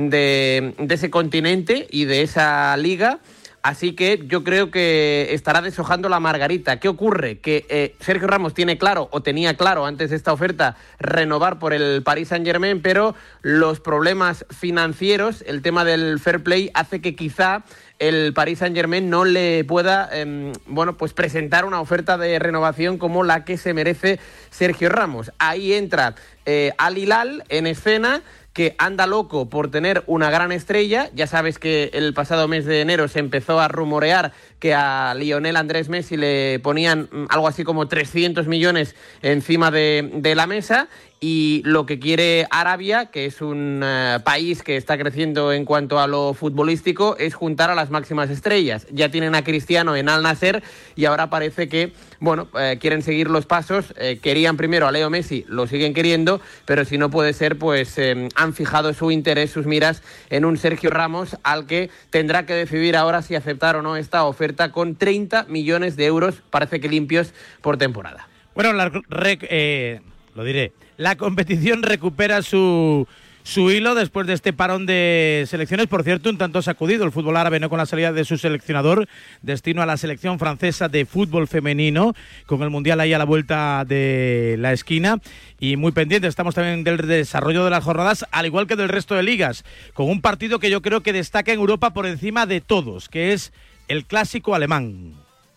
[SPEAKER 12] de, de ese continente y de esa liga. Así que yo creo que estará deshojando la margarita. ¿Qué ocurre? Que eh, Sergio Ramos tiene claro, o tenía claro antes de esta oferta, renovar por el Paris Saint-Germain, pero los problemas financieros, el tema del fair play, hace que quizá el Paris Saint-Germain no le pueda eh, bueno, pues presentar una oferta de renovación como la que se merece Sergio Ramos. Ahí entra eh, Al Hilal en escena, que anda loco por tener una gran estrella. Ya sabes que el pasado mes de enero se empezó a rumorear que a Lionel Andrés Messi le ponían algo así como trescientos millones encima de, de la mesa, y lo que quiere Arabia, que es un uh, país que está creciendo en cuanto a lo futbolístico, es juntar a las máximas estrellas. Ya tienen a Cristiano en Al Nassr y ahora parece que, bueno, eh, quieren seguir los pasos. Eh, querían primero a Leo Messi, lo siguen queriendo, pero si no puede ser, pues eh, han fijado su interés, sus miras en un Sergio Ramos, al que tendrá que decidir ahora si aceptar o no esta oferta con treinta millones de euros, parece que limpios, por temporada.
[SPEAKER 3] Bueno, la, rec, eh, lo diré, la competición recupera su, su hilo después de este parón de selecciones. Por cierto, un tanto sacudido el fútbol árabe, no con la salida de su seleccionador, destino a la selección francesa de fútbol femenino, con el Mundial ahí a la vuelta de la esquina. Y muy pendientes estamos también del desarrollo de las jornadas, al igual que del resto de ligas, con un partido que yo creo que destaca en Europa por encima de todos, que es el clásico alemán.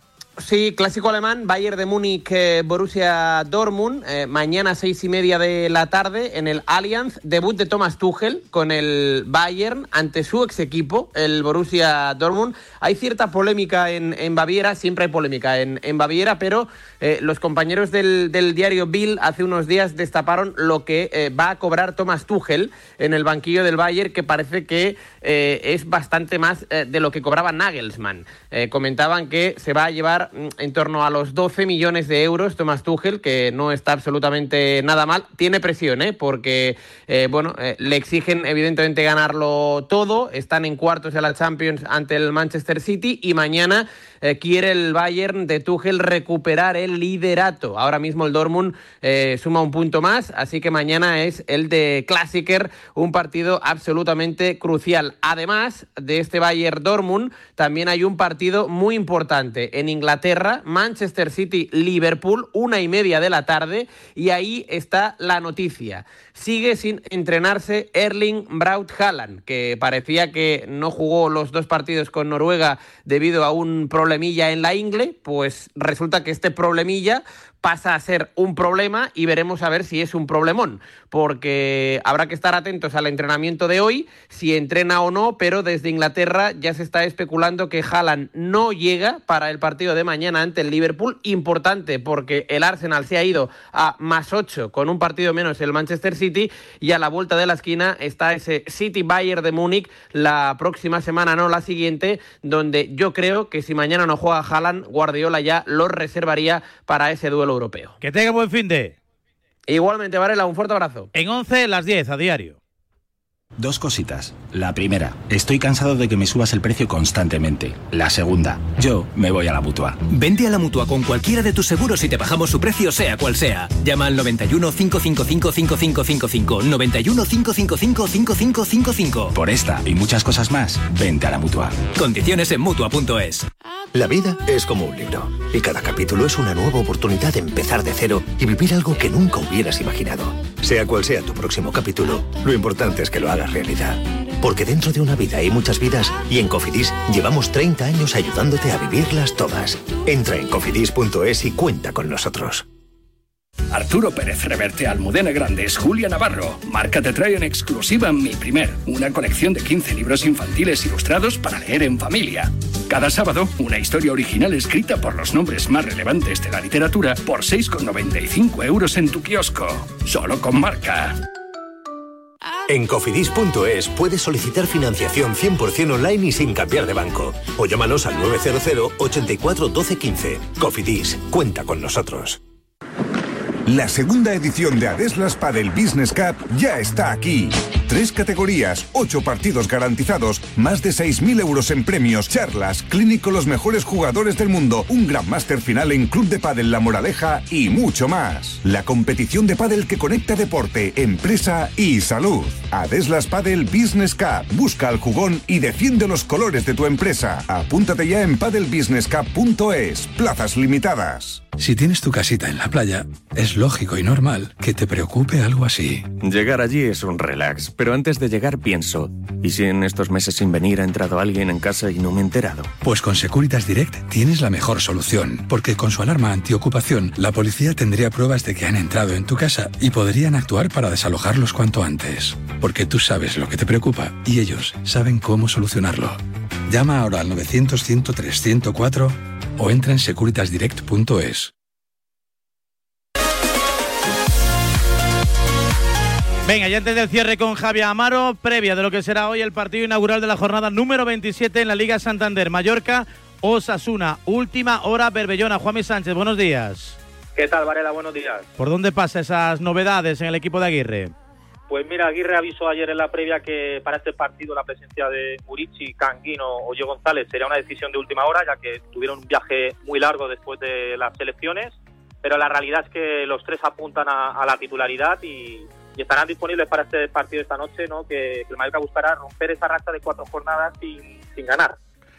[SPEAKER 12] Sí, clásico alemán, Bayern de Múnich, eh, Borussia Dortmund, eh, mañana seis y media de la tarde en el Allianz, debut de Thomas Tuchel con el Bayern ante su ex equipo, el Borussia Dortmund. Hay cierta polémica en, en Baviera, siempre hay polémica en, en Baviera, pero eh, los compañeros del, del diario Bild hace unos días destaparon lo que eh, va a cobrar Thomas Tuchel en el banquillo del Bayern, que parece que eh, es bastante más eh, de lo que cobraba Nagelsmann. Eh, comentaban que se va a llevar en torno a los doce millones de euros Thomas Tuchel, que no está absolutamente nada mal. Tiene presión, ¿eh? porque eh, bueno, eh, le exigen evidentemente ganarlo todo. Están en cuartos de la Champions ante el Manchester City y mañana eh, quiere el Bayern de Tuchel recuperar el liderato. Ahora mismo el Dortmund eh, suma un punto más, así que mañana es el de Klassiker, un partido absolutamente crucial. Además de este Bayern Dortmund, también hay un partido muy importante en Inglaterra, Manchester City-Liverpool, una y media de la tarde, y ahí está la noticia. Sigue sin entrenarse Erling Braut Haaland, que parecía que no jugó los dos partidos con Noruega debido a un problemilla en la ingle. Pues resulta que este problemilla pasa a ser un problema y veremos a ver si es un problemón, porque habrá que estar atentos al entrenamiento de hoy, si entrena o no, pero desde Inglaterra ya se está especulando que Haaland no llega para el partido de mañana ante el Liverpool. Importante, porque el Arsenal se ha ido a más ocho con un partido menos el Manchester City, y a la vuelta de la esquina está ese City Bayern de Múnich la próxima semana, no la siguiente, donde yo creo que si mañana no juega Haaland, Guardiola ya lo reservaría para ese duelo europeo.
[SPEAKER 3] Que tenga buen fin de...
[SPEAKER 12] Igualmente, Varela, un fuerte abrazo.
[SPEAKER 3] En once, las diez, a diario.
[SPEAKER 13] Dos cositas. La primera, estoy cansado de que me subas el precio constantemente. La segunda, yo me voy a la Mutua.
[SPEAKER 14] Vente a la Mutua con cualquiera de tus seguros y te bajamos su precio sea cual sea. Llama al noventa y uno, cinco cinco cinco, cinco cinco cinco cinco, noventa y uno, cinco cinco cinco, cinco cinco cinco cinco.
[SPEAKER 13] Por esta y muchas cosas más, vente a la Mutua.
[SPEAKER 14] Condiciones en Mutua punto es.
[SPEAKER 15] La vida es como un libro y cada capítulo es una nueva oportunidad de empezar de cero y vivir algo que nunca hubieras imaginado. Sea cual sea tu próximo capítulo, lo importante es que lo hagas realidad. Porque dentro de una vida hay muchas vidas y en Cofidis llevamos treinta años ayudándote a vivirlas todas. Entra en cofidis punto es y cuenta con nosotros.
[SPEAKER 17] Arturo Pérez Reverte, Almudena Grandes, Julia Navarro. Marca te trae en exclusiva Mi Primer, una colección de quince libros infantiles ilustrados para leer en familia. Cada sábado, una historia original escrita por los nombres más relevantes de la literatura por seis con noventa y cinco euros en tu kiosco. Solo con Marca.
[SPEAKER 15] En cofidis punto es puedes solicitar financiación cien por ciento online y sin cambiar de banco. O llámanos al nueve cero cero, ochenta y cuatro, doce, quince. Cofidis, cuenta con nosotros.
[SPEAKER 18] La segunda edición de Adeslas Padel Business Cup ya está aquí. Tres categorías, ocho partidos garantizados, más de seis mil euros en premios, charlas, clinic con los mejores jugadores del mundo, un gran máster final en Club de Pádel La Moraleja y mucho más. La competición de pádel que conecta deporte, empresa y salud. Adeslas Padel Business Cup. Busca al jugón y defiende los colores de tu empresa. Apúntate ya en padel business cup punto es. Plazas limitadas.
[SPEAKER 24] Si tienes tu casita en la playa, es lógico y normal que te preocupe algo así.
[SPEAKER 25] Llegar allí es un relax, pero antes de llegar pienso, ¿y si en estos meses sin venir ha entrado alguien en casa y no me he enterado?
[SPEAKER 24] Pues con Securitas Direct tienes la mejor solución, porque con su alarma antiocupación, la policía tendría pruebas de que han entrado en tu casa y podrían actuar para desalojarlos cuanto antes. Porque tú sabes lo que te preocupa y ellos saben cómo solucionarlo. Llama ahora al novecientos, ciento tres, ciento cuatro o entra en securitas direct punto es.
[SPEAKER 3] Venga, ya antes del cierre con Javier Amaro, previa de lo que será hoy el partido inaugural de la jornada número veintisiete en la Liga Santander. Mallorca, Osasuna, última hora Berbellona. Juanmi Sánchez, buenos días.
[SPEAKER 28] ¿Qué tal, Varela? Buenos días.
[SPEAKER 3] ¿Por dónde pasa esas novedades en el equipo de Aguirre?
[SPEAKER 28] Pues mira, Aguirre avisó ayer en la previa que para este partido la presencia de Murici, Canguino o Gio González sería una decisión de última hora, ya que tuvieron un viaje muy largo después de las selecciones, pero la realidad es que los tres apuntan a, a la titularidad y, y estarán disponibles para este partido esta noche, ¿no? que, que el Mallorca buscará romper esa racha de cuatro jornadas sin, sin ganar.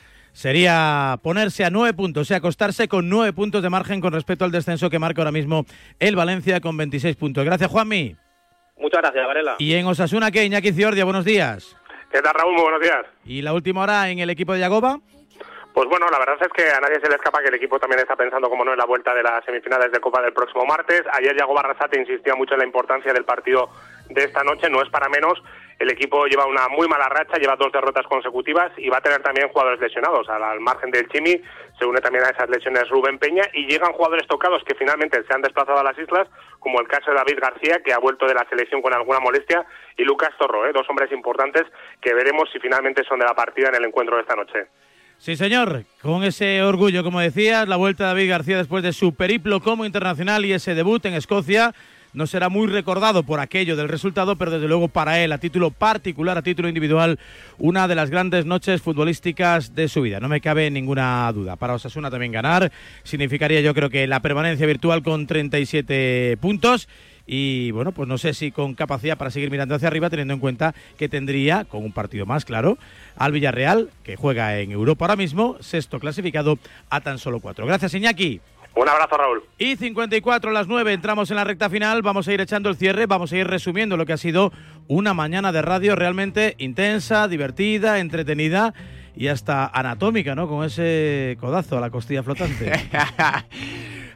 [SPEAKER 3] Sería ponerse a nueve puntos, o sea, acostarse con nueve puntos de margen con respecto al descenso que marca ahora mismo el Valencia con veintiséis puntos. Gracias, Juanmi.
[SPEAKER 28] Muchas gracias, Varela.
[SPEAKER 3] Y en Osasuna, ¿qué? Iñaki Ciordia, buenos días.
[SPEAKER 29] ¿Qué tal, Raúl? Muy buenos días.
[SPEAKER 3] ¿Y la última hora en el equipo de Yagoba?
[SPEAKER 29] Pues bueno, la verdad es que a nadie se le escapa que el equipo también está pensando, como no, en la vuelta de las semifinales de Copa del próximo martes. Ayer Yagoba Arrasate insistía mucho en la importancia del partido de esta noche, no es para menos. El equipo lleva una muy mala racha, lleva dos derrotas consecutivas y va a tener también jugadores lesionados. Al margen del Chimi, se une también a esas lesiones Rubén Peña y llegan jugadores tocados que finalmente se han desplazado a las islas, como el caso de David García, que ha vuelto de la selección con alguna molestia, y Lucas Zorro, ¿eh? dos hombres importantes que veremos si finalmente son de la partida en el encuentro de esta noche.
[SPEAKER 3] Sí, señor, con ese orgullo, como decías, la vuelta de David García después de su periplo como internacional y ese debut en Escocia. No será muy recordado por aquello del resultado, pero desde luego para él, a título particular, a título individual, una de las grandes noches futbolísticas de su vida. No me cabe ninguna duda. Para Osasuna también ganar significaría, yo creo, que la permanencia virtual con treinta y siete puntos. Y bueno, pues no sé si con capacidad para seguir mirando hacia arriba, teniendo en cuenta que tendría, con un partido más claro, al Villarreal, que juega en Europa ahora mismo, sexto clasificado a tan solo cuatro. Gracias, Iñaki.
[SPEAKER 29] Un abrazo, Raúl.
[SPEAKER 3] Y cincuenta y cuatro a las nueve, entramos en la recta final, vamos a ir echando el cierre, vamos a ir resumiendo lo que ha sido una mañana de radio realmente intensa, divertida, entretenida y hasta anatómica, ¿no? Con ese codazo a la costilla flotante.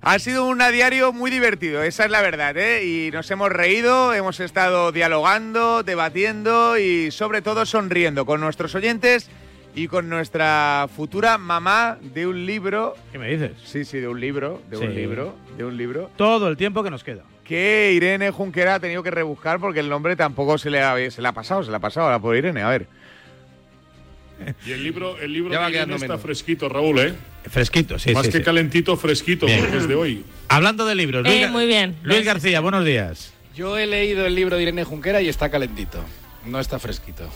[SPEAKER 1] Ha sido un diario muy divertido, esa es la verdad, ¿eh? Y nos hemos reído, hemos estado dialogando, debatiendo y sobre todo sonriendo con nuestros oyentes y con nuestra futura mamá de un libro.
[SPEAKER 3] ¿Qué me dices?
[SPEAKER 1] Sí, sí, de un libro, de
[SPEAKER 3] Sí.
[SPEAKER 1] un libro, de un libro.
[SPEAKER 3] Todo el tiempo que nos queda.
[SPEAKER 1] Que Irene Junquera ha tenido que rebuscar porque el nombre tampoco se le ha, se le ha pasado, se le ha pasado ahora por Irene, a ver.
[SPEAKER 2] Y el libro, el libro
[SPEAKER 3] Ya va
[SPEAKER 2] de Irene
[SPEAKER 3] quedando
[SPEAKER 2] está
[SPEAKER 3] menos.
[SPEAKER 2] fresquito, Raúl, ¿eh?
[SPEAKER 3] Fresquito, sí,
[SPEAKER 2] Más
[SPEAKER 3] sí,
[SPEAKER 2] que
[SPEAKER 3] sí.
[SPEAKER 2] calentito, fresquito,
[SPEAKER 3] Bien.
[SPEAKER 2] porque es de hoy.
[SPEAKER 3] Hablando de libros, Luis,
[SPEAKER 4] Eh, muy bien.
[SPEAKER 3] Luis García, buenos días.
[SPEAKER 5] Yo he leído el libro de Irene Junquera y está calentito. No está fresquito.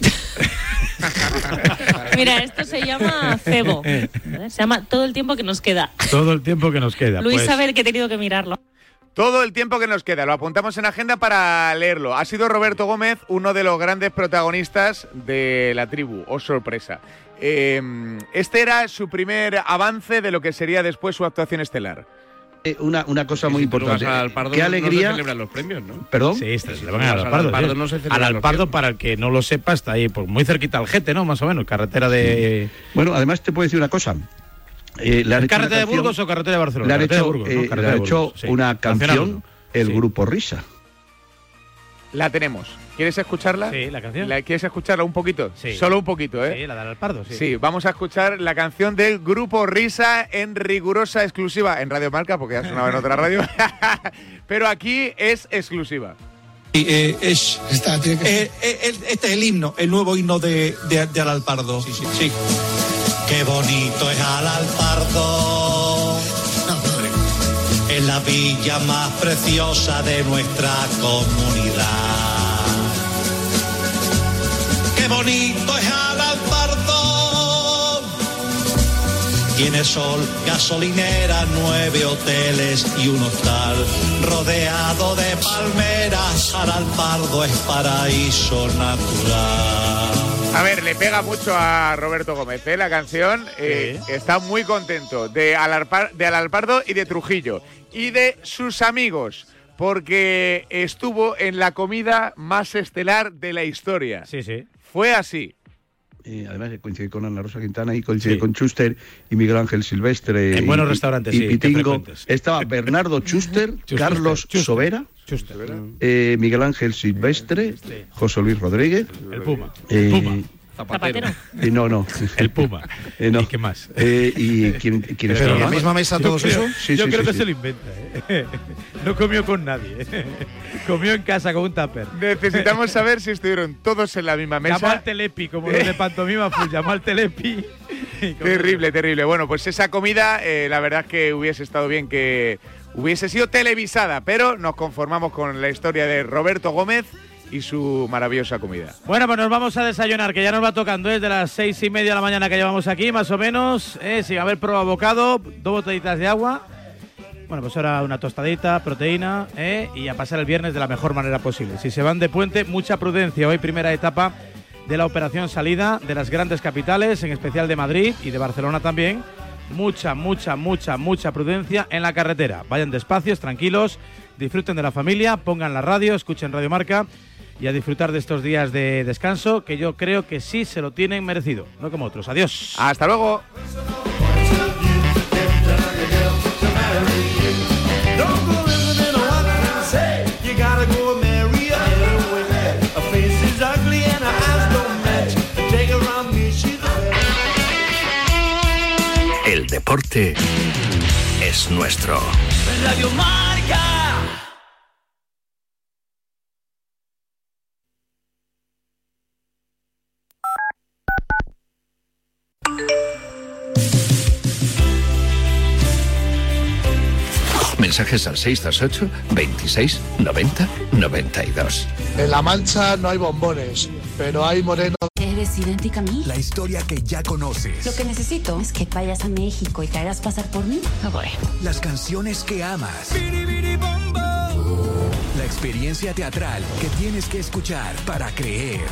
[SPEAKER 6] Mira, esto se llama cebo. Se llama todo el tiempo que nos queda.
[SPEAKER 3] Todo el tiempo que nos queda.
[SPEAKER 6] Luis
[SPEAKER 3] pues.
[SPEAKER 6] sabe que he tenido que mirarlo.
[SPEAKER 1] Todo el tiempo que nos queda, lo apuntamos en agenda para leerlo. Ha sido Roberto Gómez uno de los grandes protagonistas de la tribu, oh sorpresa. Eh, este era su primer avance de lo que sería después su actuación estelar.
[SPEAKER 19] Eh, Una, una cosa muy
[SPEAKER 3] Si tú
[SPEAKER 19] importante.
[SPEAKER 3] vas al Pardo,
[SPEAKER 19] Qué
[SPEAKER 3] no
[SPEAKER 19] alegría.
[SPEAKER 3] se celebran los premios, ¿no?
[SPEAKER 19] ¿Perdón?
[SPEAKER 3] Sí, este, se
[SPEAKER 19] Si
[SPEAKER 3] le
[SPEAKER 19] tú
[SPEAKER 3] van a
[SPEAKER 19] vas
[SPEAKER 3] al Alpardo.
[SPEAKER 19] Alpardo,
[SPEAKER 3] sí.
[SPEAKER 19] no se celebran
[SPEAKER 3] Al
[SPEAKER 19] los
[SPEAKER 3] Alpardo,
[SPEAKER 19] premios.
[SPEAKER 3] para el que no lo sepa, está ahí pues, muy cerquita al Gete, ¿no? Más o menos, carretera de...
[SPEAKER 19] Bueno, además te puedo decir una cosa. Eh, le han hecho una
[SPEAKER 3] ¿Carretera de
[SPEAKER 19] canción-
[SPEAKER 3] Burgos o carretera de Barcelona?
[SPEAKER 19] Le han
[SPEAKER 3] Carretera
[SPEAKER 19] hecho,
[SPEAKER 3] de Burgos, ¿no?
[SPEAKER 19] eh,
[SPEAKER 3] Carretera
[SPEAKER 19] le han
[SPEAKER 3] de
[SPEAKER 19] hecho
[SPEAKER 3] Burgos, sí.
[SPEAKER 19] una
[SPEAKER 3] Nacional
[SPEAKER 19] canción,
[SPEAKER 3] uno.
[SPEAKER 19] el
[SPEAKER 3] Sí.
[SPEAKER 19] grupo Risa.
[SPEAKER 1] La tenemos. ¿Quieres escucharla?
[SPEAKER 3] Sí, la canción.
[SPEAKER 1] ¿La ¿Quieres escucharla un poquito?
[SPEAKER 3] Sí.
[SPEAKER 1] Solo un poquito, ¿eh?
[SPEAKER 3] Sí, la del Alpardo, sí.
[SPEAKER 1] Sí, vamos a escuchar la canción del Grupo Risa en rigurosa exclusiva en Radio Marca, porque ya sonaba en otra radio. Pero aquí es exclusiva.
[SPEAKER 20] Y, eh, es, eh, eh, este es el himno, el nuevo himno de, de, de Alalpardo. Sí, sí, sí. Qué bonito es Alalpardo. Es la villa más preciosa de nuestra comunidad. Qué bonito es Alalpardo. Tiene sol, gasolinera, nueve hoteles y un hostal. Rodeado de palmeras, Alalpardo es paraíso natural.
[SPEAKER 1] A ver, le pega mucho a Roberto Gómez, ¿eh? La canción. Eh, está muy contento de, Alarpar, de Alalpardo y de Trujillo. Y de sus amigos, porque estuvo en la comida más estelar de la historia.
[SPEAKER 3] Sí, sí.
[SPEAKER 1] Fue así.
[SPEAKER 19] Eh, además coincide con Ana Rosa Quintana y coincide
[SPEAKER 3] Sí.
[SPEAKER 19] con Schuster y Miguel Ángel Silvestre.
[SPEAKER 3] En
[SPEAKER 19] y-
[SPEAKER 3] buenos
[SPEAKER 19] y-
[SPEAKER 3] restaurantes,
[SPEAKER 19] y
[SPEAKER 3] sí, que
[SPEAKER 19] Pitingo.
[SPEAKER 3] frecuentes.
[SPEAKER 19] Estaba Bernardo Schuster,
[SPEAKER 3] Schuster,
[SPEAKER 19] Carlos
[SPEAKER 3] Schuster.
[SPEAKER 19] Sobera,
[SPEAKER 3] Schuster.
[SPEAKER 19] eh, Miguel Ángel Silvestre, José Luis Rodríguez.
[SPEAKER 3] El Puma.
[SPEAKER 19] eh,
[SPEAKER 3] Puma.
[SPEAKER 6] Zapatero.
[SPEAKER 19] eh, no, no.
[SPEAKER 3] El Puma.
[SPEAKER 19] Eh, no.
[SPEAKER 3] ¿Y qué más?
[SPEAKER 19] Eh, ¿Y quién, quién
[SPEAKER 3] Pero
[SPEAKER 19] estaba
[SPEAKER 3] en la
[SPEAKER 19] más?
[SPEAKER 3] misma mesa
[SPEAKER 19] Yo
[SPEAKER 3] todos
[SPEAKER 19] creo-
[SPEAKER 3] eso?
[SPEAKER 19] Sí,
[SPEAKER 3] Yo
[SPEAKER 19] sí,
[SPEAKER 3] creo
[SPEAKER 19] sí,
[SPEAKER 3] que
[SPEAKER 19] sí.
[SPEAKER 3] se lo inventa, ¿eh? No comió con nadie. ¿eh? Comió en casa con un tupper.
[SPEAKER 1] Necesitamos saber si estuvieron todos en la misma mesa.
[SPEAKER 3] Llamó al Telepi, como los de Pantomima Full, llamó al Telepi.
[SPEAKER 1] Terrible, terrible. Bueno, pues esa comida, eh, la verdad es que hubiese estado bien que hubiese sido televisada, pero nos conformamos con la historia de Roberto Gómez y su maravillosa comida.
[SPEAKER 3] Bueno, pues nos vamos a desayunar, que ya nos va tocando desde las seis y media de la mañana que llevamos aquí, más o menos, eh, sin haber probado bocado, dos botellitas de agua. Bueno, pues ahora una tostadita, proteína, eh, y a pasar el viernes de la mejor manera posible. Si se van de puente, mucha prudencia. Hoy primera etapa de la operación salida de las grandes capitales, en especial de Madrid y de Barcelona también. Mucha, mucha, mucha, mucha prudencia en la carretera. Vayan despacios, tranquilos, disfruten de la familia, pongan la radio, escuchen Radio Marca y a disfrutar de estos días de descanso, que yo creo que sí se lo tienen merecido, no como otros. Adiós.
[SPEAKER 1] Hasta luego.
[SPEAKER 15] El deporte es nuestro.
[SPEAKER 8] Radio Marca.
[SPEAKER 16] Mensajes al seis dos ocho, veintiséis, noventa, noventa y dos.
[SPEAKER 21] En La Mancha no hay bombones, pero hay morenos.
[SPEAKER 22] ¿Eres idéntica a mí?
[SPEAKER 30] La historia que ya conoces.
[SPEAKER 22] Lo que necesito es que vayas a México y te hagas pasar por mí. Bueno.
[SPEAKER 30] Las canciones que amas. La experiencia teatral que tienes que escuchar para creer.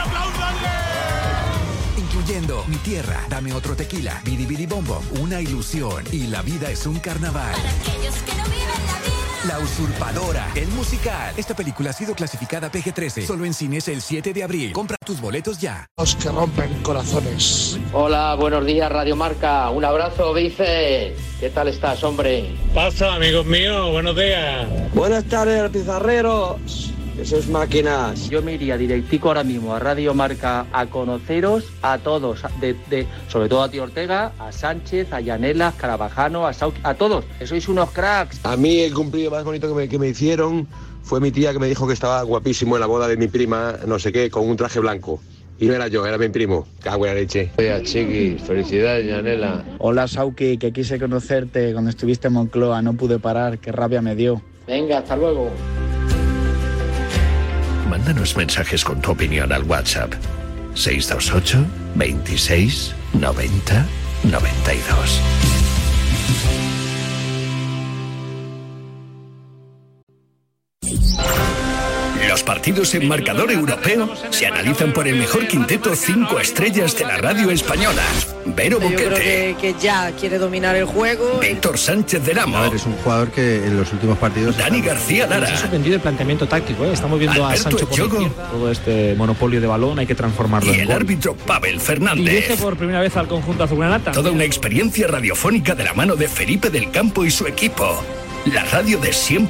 [SPEAKER 30] Incluyendo Mi Tierra, Dame Otro Tequila, Bidi Bidi Bom Bom, Una Ilusión y La Vida es un Carnaval.
[SPEAKER 22] Aquellos que no viven la vida.
[SPEAKER 30] La usurpadora, el musical. Esta película ha sido clasificada P G trece. Solo en cines el siete de abril. Compra tus boletos ya.
[SPEAKER 21] Los que rompen corazones.
[SPEAKER 4] Hola, buenos días, Radio Marca. Un abrazo, Vice. ¿Qué tal estás, hombre?
[SPEAKER 7] Pasa, amigos míos. Buenos días.
[SPEAKER 4] Buenas tardes, pizarreros. Esos máquinas. Yo me iría directico ahora mismo a Radio Marca a conoceros a todos, de, de, sobre todo a Tío Ortega, a Sánchez, a Llanelas, Carabajano, a Sauki, a todos, que sois unos cracks.
[SPEAKER 9] A mí el cumplido más bonito que me, que me hicieron fue mi tía, que me dijo que estaba guapísimo en la boda de mi prima, no sé qué, con un traje blanco. Y no era yo, era mi primo. Cago en la leche.
[SPEAKER 4] Oye, Chiqui, felicidades, Llanela.
[SPEAKER 10] Hola, Sauki, que quise conocerte cuando estuviste en Moncloa, no pude parar, qué rabia me dio.
[SPEAKER 4] Venga, hasta luego.
[SPEAKER 16] Mándanos mensajes con tu opinión al WhatsApp seis dos ocho, veintiséis, noventa, noventa y dos.
[SPEAKER 17] Los partidos en marcador europeo se analizan por el mejor quinteto cinco estrellas de la radio española. Vero
[SPEAKER 11] Yo
[SPEAKER 17] Boquete.
[SPEAKER 11] creo que, que ya quiere dominar el juego.
[SPEAKER 17] Víctor Sánchez del Amo.
[SPEAKER 12] A ver, es un jugador que en los últimos partidos...
[SPEAKER 17] Dani García Lara.
[SPEAKER 13] Nos ha sorprendido el planteamiento táctico, ¿eh? Estamos viendo
[SPEAKER 17] Alberto
[SPEAKER 13] a Sancho por la
[SPEAKER 17] Echogo.
[SPEAKER 13] izquierda. Todo este monopolio de balón hay que transformarlo
[SPEAKER 17] Y
[SPEAKER 13] en
[SPEAKER 17] el
[SPEAKER 13] gol.
[SPEAKER 17] árbitro Pavel Fernández.
[SPEAKER 13] Dirige por primera vez al conjunto azulgrana.
[SPEAKER 17] Toda una experiencia radiofónica de la mano de Felipe del Campo y su equipo. La radio de siempre.